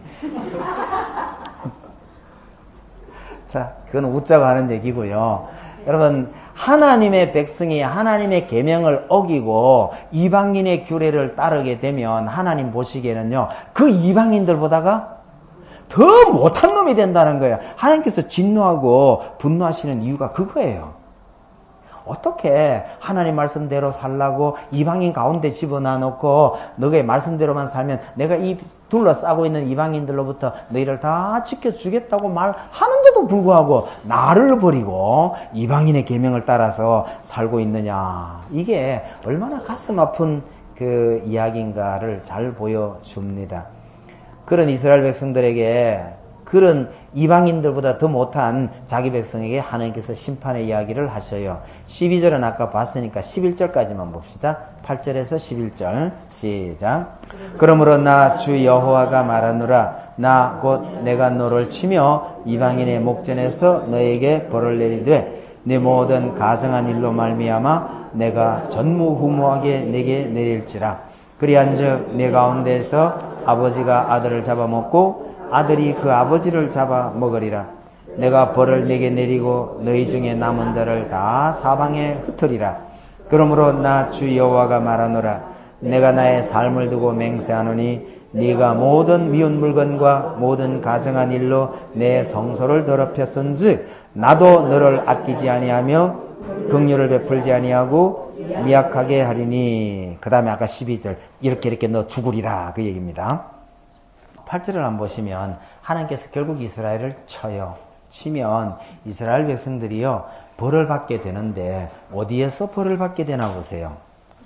자, 그건 웃자고 하는 얘기고요. 여러분, 하나님의 백성이 하나님의 계명을 어기고 이방인의 규례를 따르게 되면 하나님 보시기에는요, 그 이방인들보다가 더 못한 놈이 된다는 거예요. 하나님께서 진노하고 분노하시는 이유가 그거예요. 어떻게 하나님 말씀대로 살라고 이방인 가운데 집어넣어 놓고 너의 말씀대로만 살면 내가 이 둘러싸고 있는 이방인들로부터 너희를 다 지켜주겠다고 말하는데도 불구하고 나를 버리고 이방인의 계명을 따라서 살고 있느냐. 이게 얼마나 가슴 아픈 그 이야기인가를 잘 보여줍니다. 그런 이스라엘 백성들에게, 그런 이방인들보다 더 못한 자기 백성에게 하나님께서 심판의 이야기를 하셔요. 십이 절은 아까 봤으니까 십일 절까지만 봅시다. 팔 절에서 십일 절 시작. 그러므로 나 주 여호와가 말하노라. 나 곧 내가 너를 치며 이방인의 목전에서 너에게 벌을 내리되 내 모든 가증한 일로 말미암아 내가 전무후무하게 내게 내릴지라. 그리한즉 내 가운데서 아버지가 아들을 잡아먹고 아들이 그 아버지를 잡아 먹으리라. 내가 벌을 내게 내리고 너희 중에 남은 자를 다 사방에 흩으리라. 그러므로 나 주 여호와가 말하노라. 내가 나의 삶을 두고 맹세하노니 네가 모든 미운 물건과 모든 가증한 일로 내 성소를 더럽혔은즉 나도 너를 아끼지 아니하며 긍휼을 베풀지 아니하고 미약하게 하리니. 그 다음에 아까 십이 절 이렇게 이렇게 너 죽으리라 그 얘기입니다. 팔 절을 한번 보시면 하나님께서 결국 이스라엘을 쳐요. 치면 이스라엘 백성들이요 벌을 받게 되는데 어디에서 벌을 받게 되나 보세요.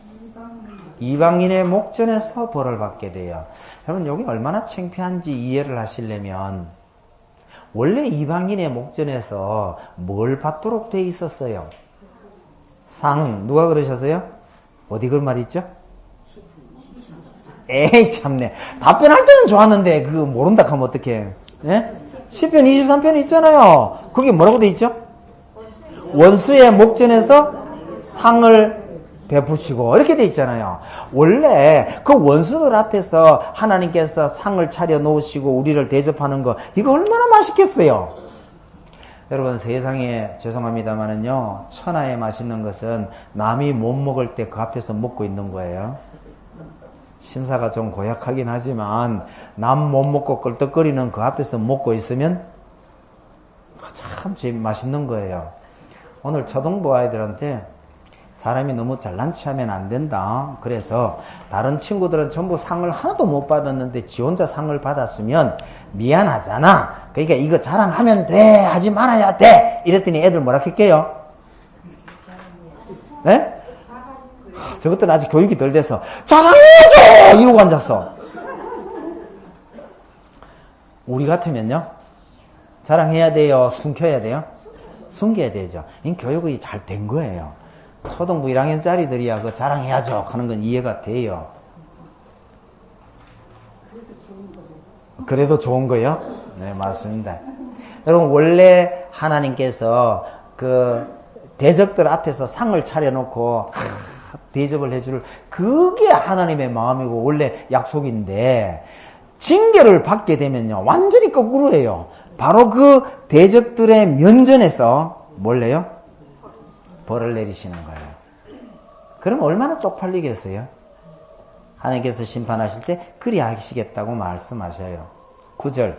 이방인의 목전에서 벌을 받게 돼요. 여러분 여기 얼마나 창피한지 이해를 하시려면 원래 이방인의 목전에서 뭘 받도록 돼 있었어요? 상. 누가 그러셨어요? 어디 그런 말 있죠? 에이 참네. 답변할 때는 좋았는데 그거 모른다 하면 어떡해. 예? 시편 이십삼 편 있잖아요. 그게 뭐라고 돼 있죠? 원수의 목전에서 상을 베푸시고 이렇게 돼 있잖아요. 원래 그 원수들 앞에서 하나님께서 상을 차려 놓으시고 우리를 대접하는 거 이거 얼마나 맛있겠어요. 여러분 세상에 죄송합니다만은요 천하에 맛있는 것은 남이 못 먹을 때 그 앞에서 먹고 있는 거예요. 심사가 좀 고약하긴 하지만 남 못 먹고 껄떡거리는 그 앞에서 먹고 있으면 참 제일 맛있는 거예요. 오늘 초등부 아이들한테 사람이 너무 잘난 체 하면 안 된다. 그래서 다른 친구들은 전부 상을 하나도 못 받았는데 지 혼자 상을 받았으면 미안하잖아. 그러니까 이거 자랑하면 돼. 하지 말아야 돼. 이랬더니 애들 뭐라 할게요? 네? 저것들은 아직 교육이 덜 돼서 자랑해야죠! 이러고 앉았어. 우리 같으면요, 자랑해야 돼요? 숨겨야 돼요? 숨겨야 되죠. 이 교육이 잘 된 거예요. 초등부 일 학년짜리들이야 그 자랑해야죠 하는 건 이해가 돼요. 그래도 좋은 거요? 네, 맞습니다. 여러분, 원래 하나님께서 그 대적들 앞에서 상을 차려놓고 대접을 해줄, 그게 하나님의 마음이고 원래 약속인데, 징계를 받게 되면요, 완전히 거꾸로예요. 바로 그 대적들의 면전에서 뭘 내요? 벌을 내리시는 거예요. 그럼 얼마나 쪽팔리겠어요? 하나님께서 심판하실 때 그리 하시겠다고 말씀하셔요. 구 절.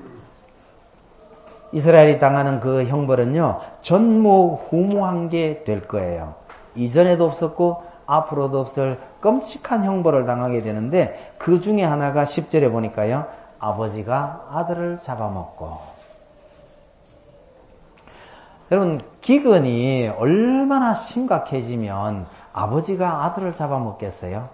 이스라엘이 당하는 그 형벌은요, 전무후무한 게 될 거예요. 이전에도 없었고 앞으로도 없을 끔찍한 형벌을 당하게 되는데, 그 중에 하나가 십 절에 보니까요, 아버지가 아들을 잡아먹고. 여러분, 기근이 얼마나 심각해지면 아버지가 아들을 잡아먹겠어요?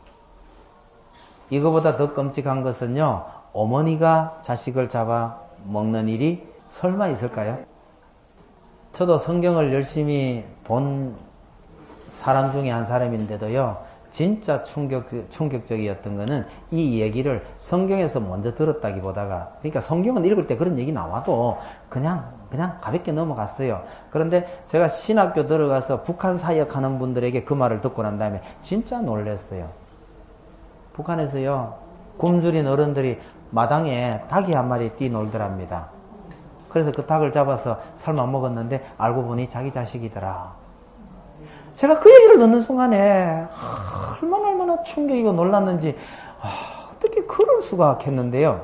이거보다 더 끔찍한 것은요, 어머니가 자식을 잡아먹는 일이 설마 있을까요? 저도 성경을 열심히 본 사람 중에 한 사람인데도요, 진짜 충격, 충격적이었던 거는 이 얘기를 성경에서 먼저 들었다기보다가, 그러니까 성경은 읽을 때 그런 얘기 나와도 그냥, 그냥 가볍게 넘어갔어요. 그런데 제가 신학교 들어가서 북한 사역하는 분들에게 그 말을 듣고 난 다음에 진짜 놀랐어요. 북한에서요, 굶주린 어른들이 마당에 닭이 한 마리 뛰놀더랍니다. 그래서 그 닭을 잡아서 삶아 먹었는데 알고 보니 자기 자식이더라. 제가 그 얘기를 듣는 순간에 아, 얼마나 얼마나 충격이고 놀랐는지, 아, 어떻게 그럴 수가 했는데요.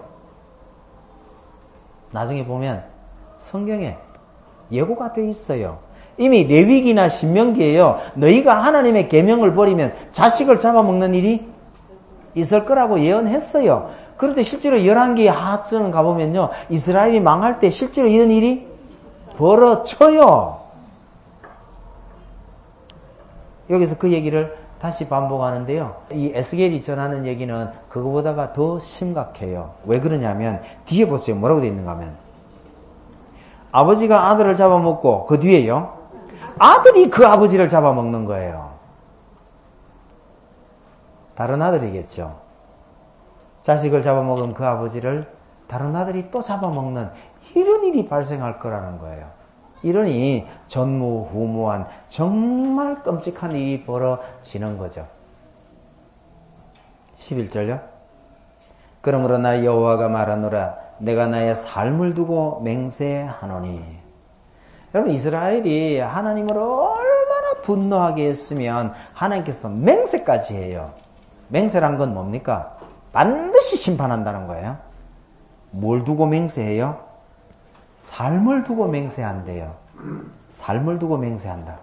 나중에 보면 성경에 예고가 되어 있어요. 이미 레위기나 신명기에요, 너희가 하나님의 계명을 버리면 자식을 잡아먹는 일이 있을 거라고 예언했어요. 그런데 실제로 열왕기 하쯤 가보면요, 이스라엘이 망할 때 실제로 이런 일이 벌어져요. 여기서 그 얘기를 다시 반복하는데요, 이 에스겔이 전하는 얘기는 그거보다가 더 심각해요. 왜 그러냐면 뒤에 보세요. 뭐라고 되어 있는가 하면, 아버지가 아들을 잡아먹고 그 뒤에요, 아들이 그 아버지를 잡아먹는 거예요. 다른 아들이겠죠. 자식을 잡아먹은 그 아버지를 다른 아들이 또 잡아먹는 이런 일이 발생할 거라는 거예요. 이러니 전무후무한 정말 끔찍한 일이 벌어지는 거죠. 십일 절요. 그러므로 나 여호와가 말하노라, 내가 나의 삶을 두고 맹세하노니. 여러분, 이스라엘이 하나님을 얼마나 분노하게 했으면 하나님께서 맹세까지 해요. 맹세란 건 뭡니까? 반드시 심판한다는 거예요. 뭘 두고 맹세해요? 삶을 두고 맹세한대요. 삶을 두고 맹세한다.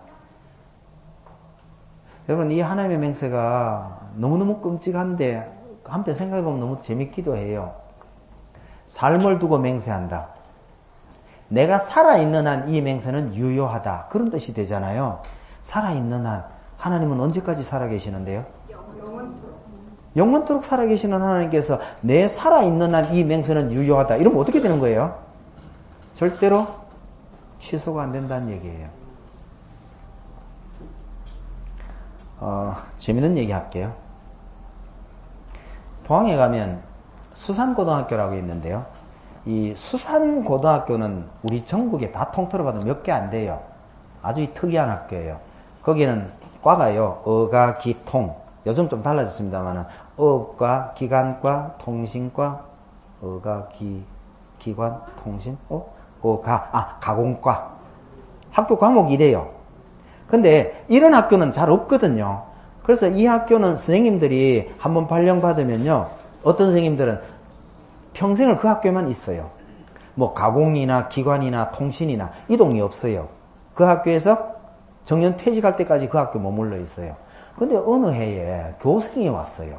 여러분, 이 하나님의 맹세가 너무너무 끔찍한데 한편 생각해보면 너무 재밌기도 해요. 삶을 두고 맹세한다. 내가 살아있는 한 이 맹세는 유효하다, 그런 뜻이 되잖아요. 살아있는 한, 하나님은 언제까지 살아계시는데요? 영원토록 살아계시는 하나님께서 내 살아있는 한 이 맹세는 유효하다, 이러면 어떻게 되는 거예요? 절대로 취소가 안 된다는 얘기예요. 어, 재밌는 얘기 할게요. 포항에 가면 수산고등학교라고 있는데요, 이 수산고등학교는 우리 전국에 다 통틀어 봐도 몇 개 안 돼요. 아주 특이한 학교예요. 거기는 과가요, 어가, 기, 통. 요즘 좀 달라졌습니다만, 어업과, 기관과, 통신과, 어가, 기, 기관, 통신, 어? 어가, 아, 가공과. 학교 과목이 이래요. 근데 이런 학교는 잘 없거든요. 그래서 이 학교는 선생님들이 한번 발령받으면요, 어떤 선생님들은 평생을 그 학교에만 있어요. 뭐 가공이나 기관이나 통신이나 이동이 없어요. 그 학교에서 정년 퇴직할 때까지 그 학교 머물러 있어요. 근데 어느 해에 교생이 왔어요.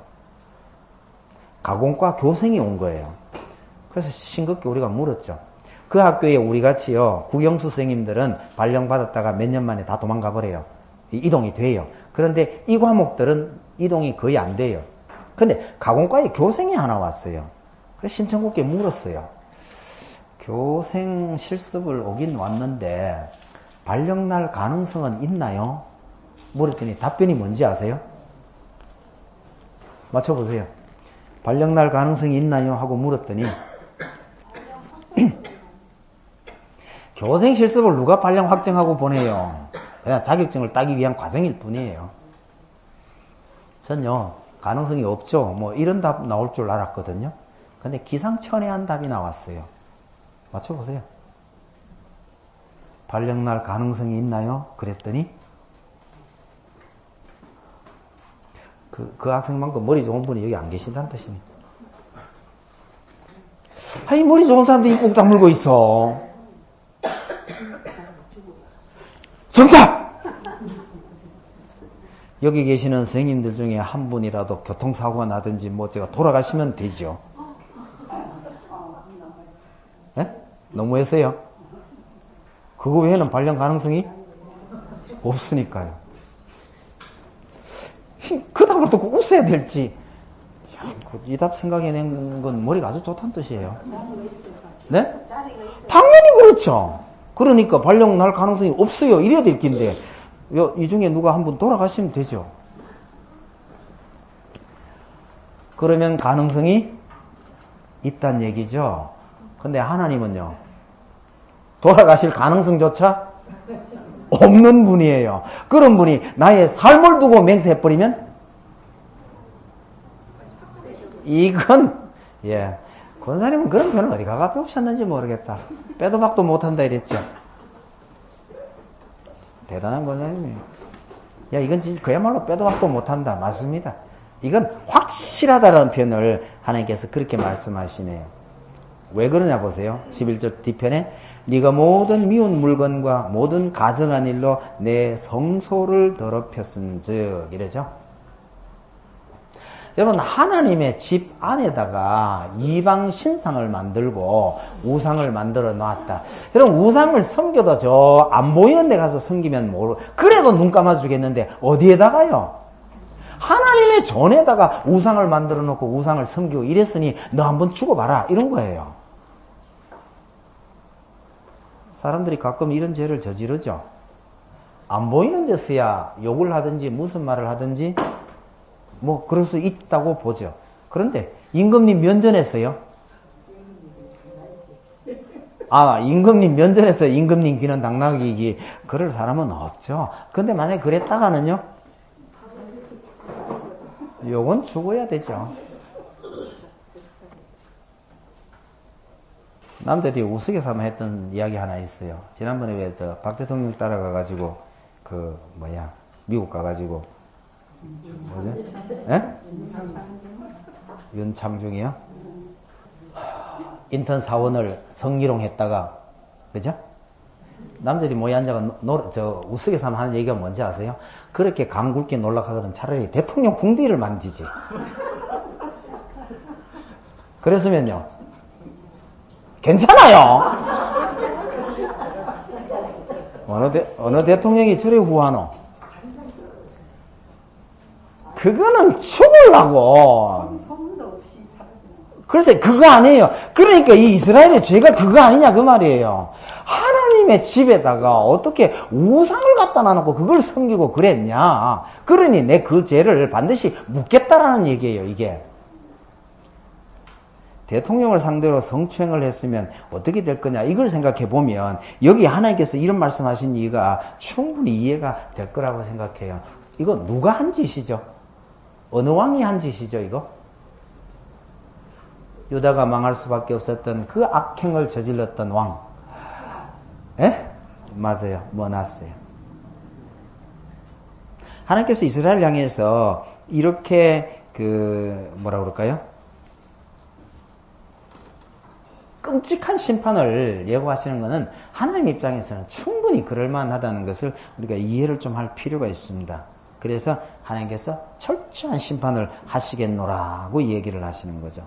가공과 교생이 온 거예요. 그래서 싱겁게 우리가 물었죠. 그 학교에 우리 같이요, 국영수 선생님들은 발령받았다가 몇 년 만에 다 도망가 버려요. 이동이 돼요. 그런데 이 과목들은 이동이 거의 안 돼요. 근데 가공과에 교생이 하나 왔어요. 그래서 신청국께 물었어요. 교생 실습을 오긴 왔는데 발령날 가능성은 있나요? 물었더니 답변이 뭔지 아세요? 맞춰보세요. 발령날 가능성이 있나요? 하고 물었더니 교생 실습을 누가 발령 확정하고 보내요? 그냥 자격증을 따기 위한 과정일 뿐이에요. 전요 가능성이 없죠. 뭐 이런 답 나올 줄 알았거든요. 근데 기상천외한 답이 나왔어요. 맞춰보세요. 발령날 가능성이 있나요? 그랬더니 그, 그 학생만큼 머리 좋은 분이 여기 안 계신다는 뜻입니다. 아니 머리 좋은 사람들이 꼭 다물고 있어. 정답! 여기 계시는 선생님들 중에 한 분이라도 교통사고가 나든지 뭐 제가 돌아가시면 되죠. 예? 너무했어요? 그거 외에는 발령 가능성이 없으니까요. 그 답을 듣고 웃어야 될지, 이 답 생각해낸 건 머리가 아주 좋다는 뜻이에요. 네? 당연히 그렇죠. 그러니까 발령 날 가능성이 없어요. 이래야 될 긴데, 이 중에 누가 한 분 돌아가시면 되죠. 그러면 가능성이 있다는 얘기죠. 근데 하나님은요, 돌아가실 가능성조차 없는 분이에요. 그런 분이 나의 삶을 두고 맹세해버리면 이건 예 권사님은 그런 표현을 어디 가가 배우셨는지 모르겠다. 빼도 박도 못한다 이랬죠. 대단한 권사님이에요. 야 이건 진짜 그야말로 빼도 박도 못한다. 맞습니다. 이건 확실하다는 표현을 하나님께서 그렇게 말씀하시네요. 왜 그러냐 보세요. 십일 절 뒤편에 네가 모든 미운 물건과 모든 가증한 일로 내 성소를 더럽혔은즉 이러죠. 여러분 하나님의 집 안에다가 이방 신상을 만들고 우상을 만들어 놨다. 여러분 우상을 섬겨도 저 안 보이는 데 가서 섬기면 모르 그래도 눈 감아 주겠는데 어디에다가요? 하나님의 전에다가 우상을 만들어 놓고 우상을 섬기고 이랬으니 너 한번 죽어봐라 이런 거예요. 사람들이 가끔 이런 죄를 저지르죠. 안 보이는 데서야 욕을 하든지 무슨 말을 하든지 뭐 그럴 수 있다고 보죠. 그런데 임금님 면전에서요. 아 임금님 면전에서 임금님 귀는 당나귀기 그럴 사람은 없죠. 근데 만약에 그랬다가는요. 욕은 죽어야 되죠. 남자들이 우스갯소리 했던 이야기 하나 있어요. 지난번에 왜 저 박 대통령 따라가가지고 그 뭐야 미국 가가지고 뭐죠? 예? 윤창중이요? 인턴 사원을 성희롱했다가 그죠? 남자들이 모여 앉아가 노, 저 우스갯소리 하는 얘기가 뭔지 아세요? 그렇게 강굵게 놀락하거든 차라리 대통령 궁디를 만지지. 그랬으면요. 괜찮아요. 어느, 대, 어느 대통령이 저래 후하노? 그거는 죽으려고. 글쎄, 그거 아니에요. 그러니까 이 이스라엘의 죄가 그거 아니냐, 그 말이에요. 하나님의 집에다가 어떻게 우상을 갖다 놔놓고 그걸 섬기고 그랬냐. 그러니 내 그 죄를 반드시 묻겠다라는 얘기예요, 이게. 대통령을 상대로 성추행을 했으면 어떻게 될 거냐 이걸 생각해 보면 여기 하나님께서 이런 말씀하신 이유가 충분히 이해가 될 거라고 생각해요. 이거 누가 한 짓이죠? 어느 왕이 한 짓이죠 이거? 유다가 망할 수밖에 없었던 그 악행을 저질렀던 왕. 예? 맞아요. 머나세요. 하나님께서 이스라엘 향해서 이렇게 그 뭐라 그럴까요? 끔찍한 심판을 예고하시는 것은 하나님 입장에서는 충분히 그럴만하다는 것을 우리가 이해를 좀 할 필요가 있습니다. 그래서 하나님께서 철저한 심판을 하시겠노라고 얘기를 하시는 거죠.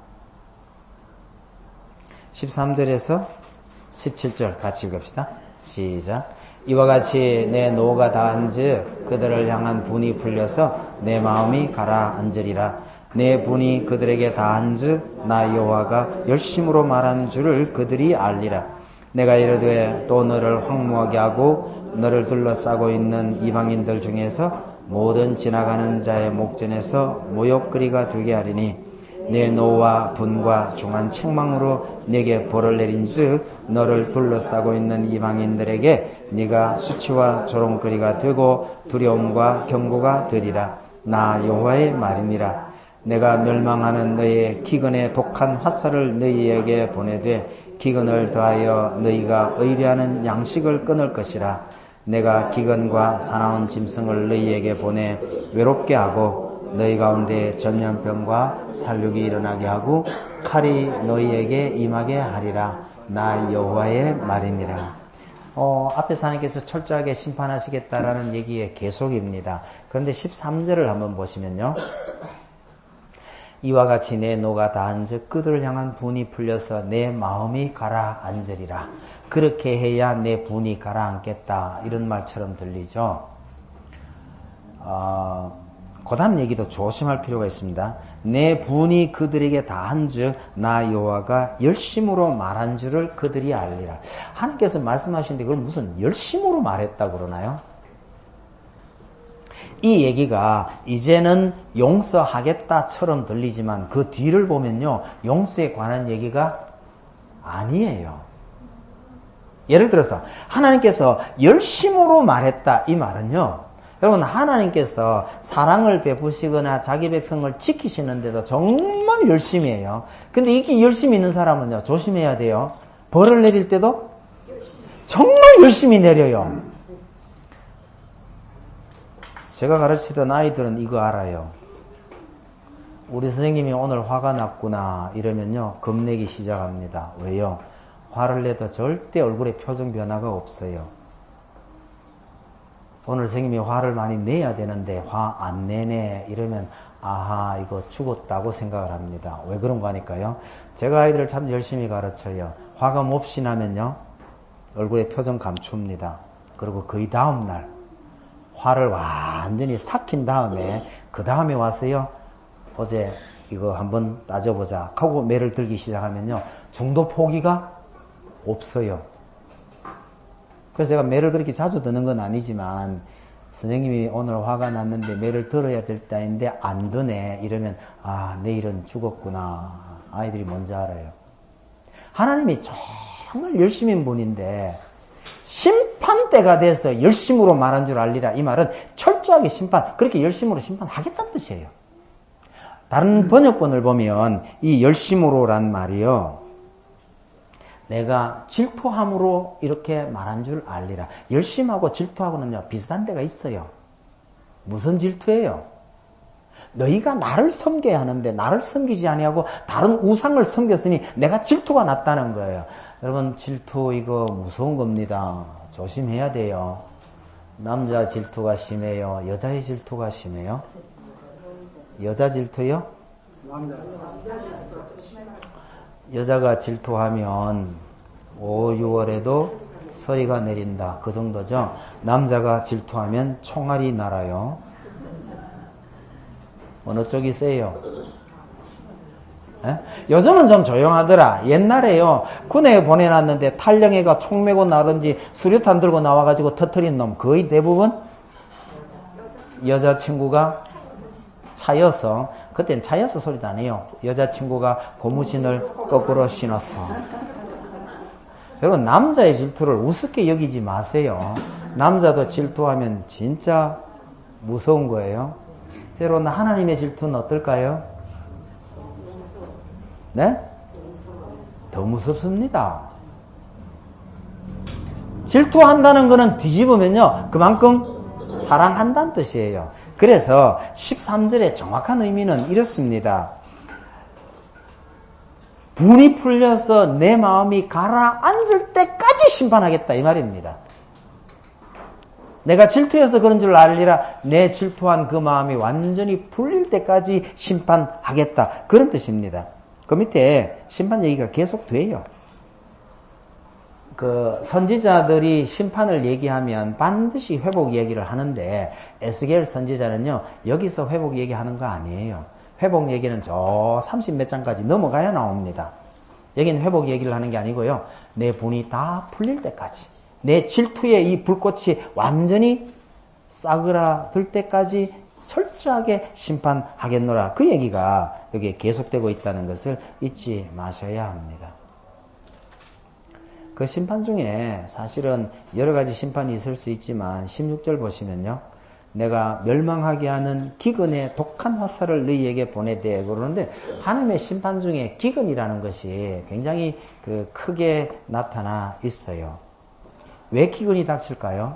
십삼 절에서 십칠 절 같이 읽읍시다. 시작. 이와 같이 내 노가 다한즉 그들을 향한 분이 풀려서 내 마음이 가라앉으리라. 내 분이 그들에게 다한즉 나 여호와가 열심으로 말한 줄을 그들이 알리라. 내가 이르되 또 너를 황무하게 하고 너를 둘러싸고 있는 이방인들 중에서 모든 지나가는 자의 목전에서 모욕거리가 되게 하리니 내 노와 분과 중한 책망으로 네게 벌을 내린즉 너를 둘러싸고 있는 이방인들에게 네가 수치와 조롱거리가 되고 두려움과 경고가 되리라. 나 여호와의 말이니라. 내가 멸망하는 너의 기근의 독한 화살을 너희에게 보내되 기근을 더하여 너희가 의뢰하는 양식을 끊을 것이라. 내가 기근과 사나운 짐승을 너희에게 보내 외롭게 하고 너희 가운데 전염병과 살육이 일어나게 하고 칼이 너희에게 임하게 하리라. 나 여호와의 말이니라. 어, 앞에서 하나님께서 철저하게 심판하시겠다라는 얘기의 계속입니다. 그런데 십삼 절을 한번 보시면요. 이와 같이 내 노가 다한즉 그들을 향한 분이 풀려서 내 마음이 가라앉으리라. 그렇게 해야 내 분이 가라앉겠다. 이런 말처럼 들리죠. 어, 그 다음 얘기도 조심할 필요가 있습니다. 내 분이 그들에게 다한즉 나 여호와가 열심으로 말한 줄을 그들이 알리라. 하나님께서 말씀하시는데 그걸 무슨 열심으로 말했다고 그러나요? 이 얘기가 이제는 용서하겠다처럼 들리지만 그 뒤를 보면요, 용서에 관한 얘기가 아니에요. 예를 들어서 하나님께서 열심으로 말했다, 이 말은요, 여러분, 하나님께서 사랑을 베푸시거나 자기 백성을 지키시는데도 정말 열심히 해요. 근데 이게 열심히 있는 사람은요, 조심해야 돼요. 벌을 내릴 때도 정말 열심히 내려요. 제가 가르치던 아이들은 이거 알아요. 우리 선생님이 오늘 화가 났구나 이러면요, 겁내기 시작합니다. 왜요? 화를 내도 절대 얼굴에 표정 변화가 없어요. 오늘 선생님이 화를 많이 내야 되는데 화 안 내네 이러면 아하, 이거 죽었다고 생각을 합니다. 왜 그런 거 하니까요? 제가 아이들을 참 열심히 가르쳐요. 화가 몹시 나면요, 얼굴에 표정 감춥니다. 그리고 거의 다음날 화를 완전히 삭힌 다음에 그 다음에 와서요, 어제 이거 한번 따져보자 하고 매를 들기 시작하면요, 중도 포기가 없어요. 그래서 제가 매를 그렇게 자주 드는 건 아니지만, 선생님이 오늘 화가 났는데 매를 들어야 될 때인데 안 드네 이러면 아, 내일은 죽었구나. 아이들이 뭔지 알아요. 하나님이 정말 열심인 분인데 심판대가 돼서 열심으로 말한 줄 알리라. 이 말은 철저하게 심판, 그렇게 열심으로 심판하겠다는 뜻이에요. 다른 번역본을 보면 이 열심으로란 말이요, 내가 질투함으로 이렇게 말한 줄 알리라. 열심하고 질투하고는요, 비슷한 데가 있어요. 무슨 질투예요? 너희가 나를 섬겨야 하는데 나를 섬기지 아니하고 다른 우상을 섬겼으니 내가 질투가 났다는 거예요. 여러분, 질투 이거 무서운 겁니다. 조심해야 돼요. 남자 질투가 심해요? 여자의 질투가 심해요? 여자 질투요? 여자가 질투하면 오, 유월에도 서리가 내린다. 그 정도죠. 남자가 질투하면 총알이 날아요. 어느 쪽이 세요? 에? 요즘은 좀 조용하더라. 옛날에요, 군에 보내놨는데 탈영애가 총 메고 나든지 수류탄 들고 나와가지고 터뜨린 놈 거의 대부분 여자친구가 차여서, 그땐 차여서 소리도 안 해요. 여자친구가 고무신을 거꾸로 신었어. 여러분, 남자의 질투를 우습게 여기지 마세요. 남자도 질투하면 진짜 무서운 거예요. 여러분, 하나님의 질투는 어떨까요? 네? 더 무섭습니다. 질투한다는 거는 뒤집으면요, 그만큼 사랑한다는 뜻이에요. 그래서 십삼 절의 정확한 의미는 이렇습니다. 분이 풀려서 내 마음이 가라앉을 때까지 심판하겠다, 이 말입니다. 내가 질투해서 그런 줄 알리라. 내 질투한 그 마음이 완전히 풀릴 때까지 심판하겠다, 그런 뜻입니다. 그 밑에 심판 얘기가 계속 돼요. 그 선지자들이 심판을 얘기하면 반드시 회복 얘기를 하는데 에스겔 선지자는요 여기서 회복 얘기하는 거 아니에요. 회복 얘기는 저 삼십 몇 장까지 넘어가야 나옵니다. 여기는 회복 얘기를 하는 게 아니고요. 내 분이 다 풀릴 때까지, 내 질투의 이 불꽃이 완전히 싸그라들 때까지 철저하게 심판하겠노라. 그 얘기가 여기에 계속되고 있다는 것을 잊지 마셔야 합니다. 그 심판 중에 사실은 여러 가지 심판이 있을 수 있지만 십육 절 보시면요. 내가 멸망하게 하는 기근의 독한 화살을 너희에게 보내되 그러는데 하나님의 심판 중에 기근이라는 것이 굉장히 그 크게 나타나 있어요. 왜 기근이 닥칠까요?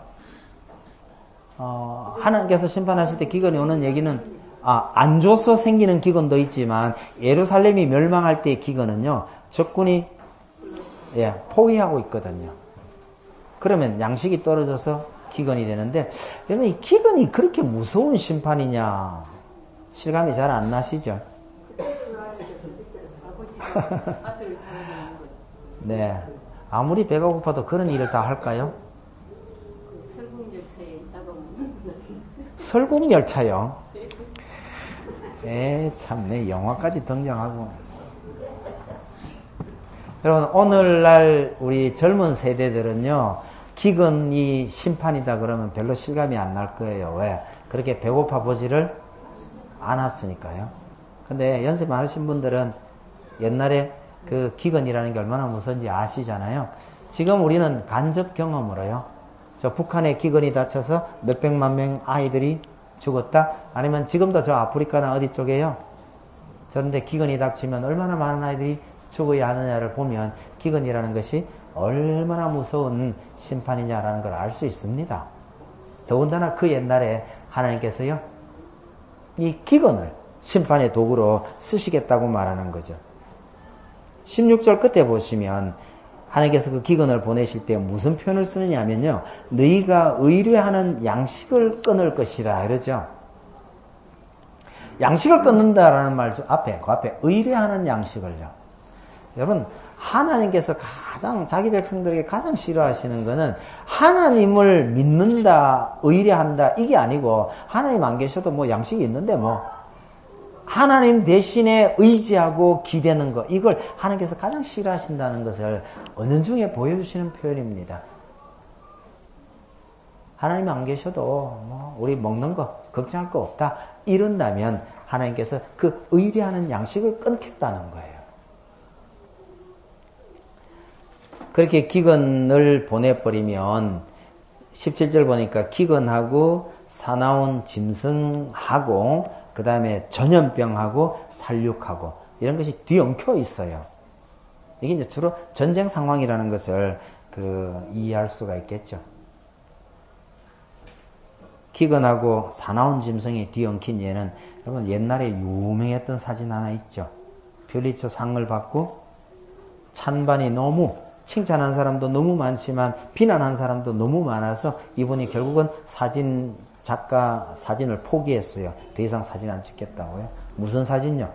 어, 하나님께서 심판하실 때 기근이 오는 얘기는 아, 안 줘서 생기는 기근도 있지만 예루살렘이 멸망할 때의 기근은요 적군이 예, 포위하고 있거든요. 그러면 양식이 떨어져서 기근이 되는데 여러분 이 기근이 그렇게 무서운 심판이냐 실감이 잘 안 나시죠? 네, 아무리 배가 고파도 그런 일을 다 할까요? 설국열차요? 에 참네 영화까지 등장하고. 여러분 오늘날 우리 젊은 세대들은요 기근이 심판이다 그러면 별로 실감이 안 날 거예요. 왜? 그렇게 배고파 보지를 않았으니까요. 근데 연세 많으신 분들은 옛날에 그 기근이라는 게 얼마나 무서운지 아시잖아요. 지금 우리는 간접 경험으로요. 저 북한에 기근이 닥쳐서 몇백만 명 아이들이 죽었다. 아니면 지금도 저 아프리카나 어디 쪽에요. 그런데 기근이 닥치면 얼마나 많은 아이들이 죽어야 하느냐를 보면 기근이라는 것이 얼마나 무서운 심판이냐라는 걸 알 수 있습니다. 더군다나 그 옛날에 하나님께서요 이 기근을 심판의 도구로 쓰시겠다고 말하는 거죠. 십육 절 끝에 보시면 하나님께서 그 기근을 보내실 때 무슨 표현을 쓰느냐 하면요 너희가 의뢰하는 양식을 끊을 것이라 이러죠. 양식을 끊는다라는 말 앞에 그 앞에 의뢰하는 양식을요. 여러분 하나님께서 가장 자기 백성들에게 가장 싫어하시는 것은 하나님을 믿는다 의뢰한다 이게 아니고 하나님 안 계셔도 뭐 양식이 있는데 뭐 하나님 대신에 의지하고 기대는 것 이걸 하나님께서 가장 싫어하신다는 것을 은연중에 보여주시는 표현입니다. 하나님 안 계셔도 뭐 우리 먹는 거 걱정할 거 없다 이런다면 하나님께서 그 의뢰하는 양식을 끊겠다는 거예요. 그렇게 기근을 보내버리면 십칠 절 보니까 기근하고 사나운 짐승하고 그 다음에 전염병하고 살육하고 이런 것이 뒤엉켜 있어요. 이게 이제 주로 전쟁 상황이라는 것을 그 이해할 수가 있겠죠. 기근하고 사나운 짐승이 뒤엉킨 예는 여러분 옛날에 유명했던 사진 하나 있죠. 퓰리처 상을 받고 찬반이 너무 칭찬한 사람도 너무 많지만 비난한 사람도 너무 많아서 이분이 결국은 사진 작가 사진을 포기했어요. 더 이상 사진 안 찍겠다고요. 무슨 사진요?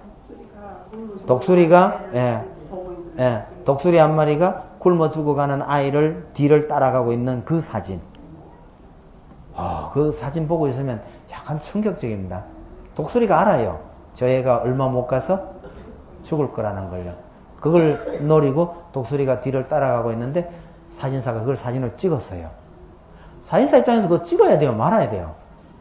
독수리가 예, 예, 독수리 한 마리가 굶어 죽어가는 아이를 뒤를 따라가고 있는 그 사진. 아, 그 사진 보고 있으면 약간 충격적입니다. 독수리가 알아요. 저 애가 얼마 못 가서 죽을 거라는 걸요. 그걸 노리고 독수리가 뒤를 따라가고 있는데 사진사가 그걸 사진을 찍었어요. 사진사 입장에서 그거 찍어야 돼요? 말아야 돼요?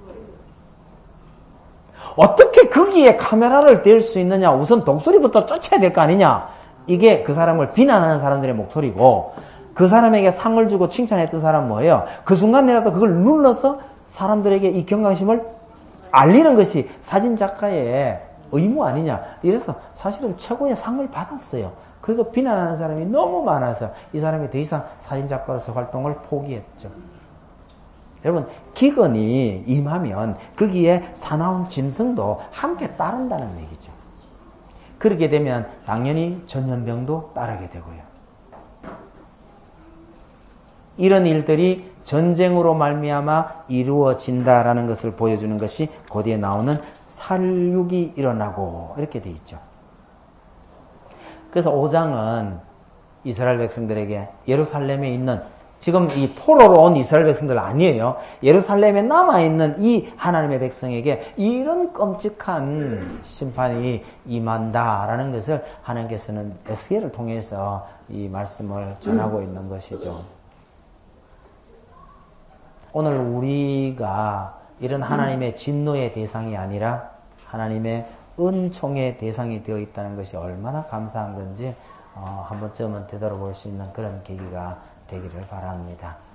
어떻게 거기에 카메라를 댈 수 있느냐? 우선 독수리부터 쫓아야 될 거 아니냐? 이게 그 사람을 비난하는 사람들의 목소리고 그 사람에게 상을 주고 칭찬했던 사람은 뭐예요? 그 순간이라도 그걸 눌러서 사람들에게 이 경각심을 알리는 것이 사진작가의 의무 아니냐. 이래서 사실은 최고의 상을 받았어요. 그래도 비난하는 사람이 너무 많아서 이 사람이 더 이상 사진작가로서 활동을 포기했죠. 여러분 기근이 임하면 거기에 사나운 짐승도 함께 따른다는 얘기죠. 그렇게 되면 당연히 전염병도 따르게 되고요. 이런 일들이 전쟁으로 말미암아 이루어진다라는 것을 보여주는 것이 곧이에 나오는 살육이 일어나고 이렇게 돼 있죠. 그래서 오 장은 이스라엘 백성들에게 예루살렘에 있는 지금 이 포로로 온 이스라엘 백성들 아니에요. 예루살렘에 남아있는 이 하나님의 백성에게 이런 끔찍한 심판이 임한다라는 것을 하나님께서는 에스겔을 통해서 이 말씀을 전하고 있는 것이죠. 오늘 우리가 이런 하나님의 진노의 대상이 아니라 하나님의 은총의 대상이 되어 있다는 것이 얼마나 감사한 건지 어, 한 번쯤은 되돌아볼 수 있는 그런 계기가 되기를 바랍니다.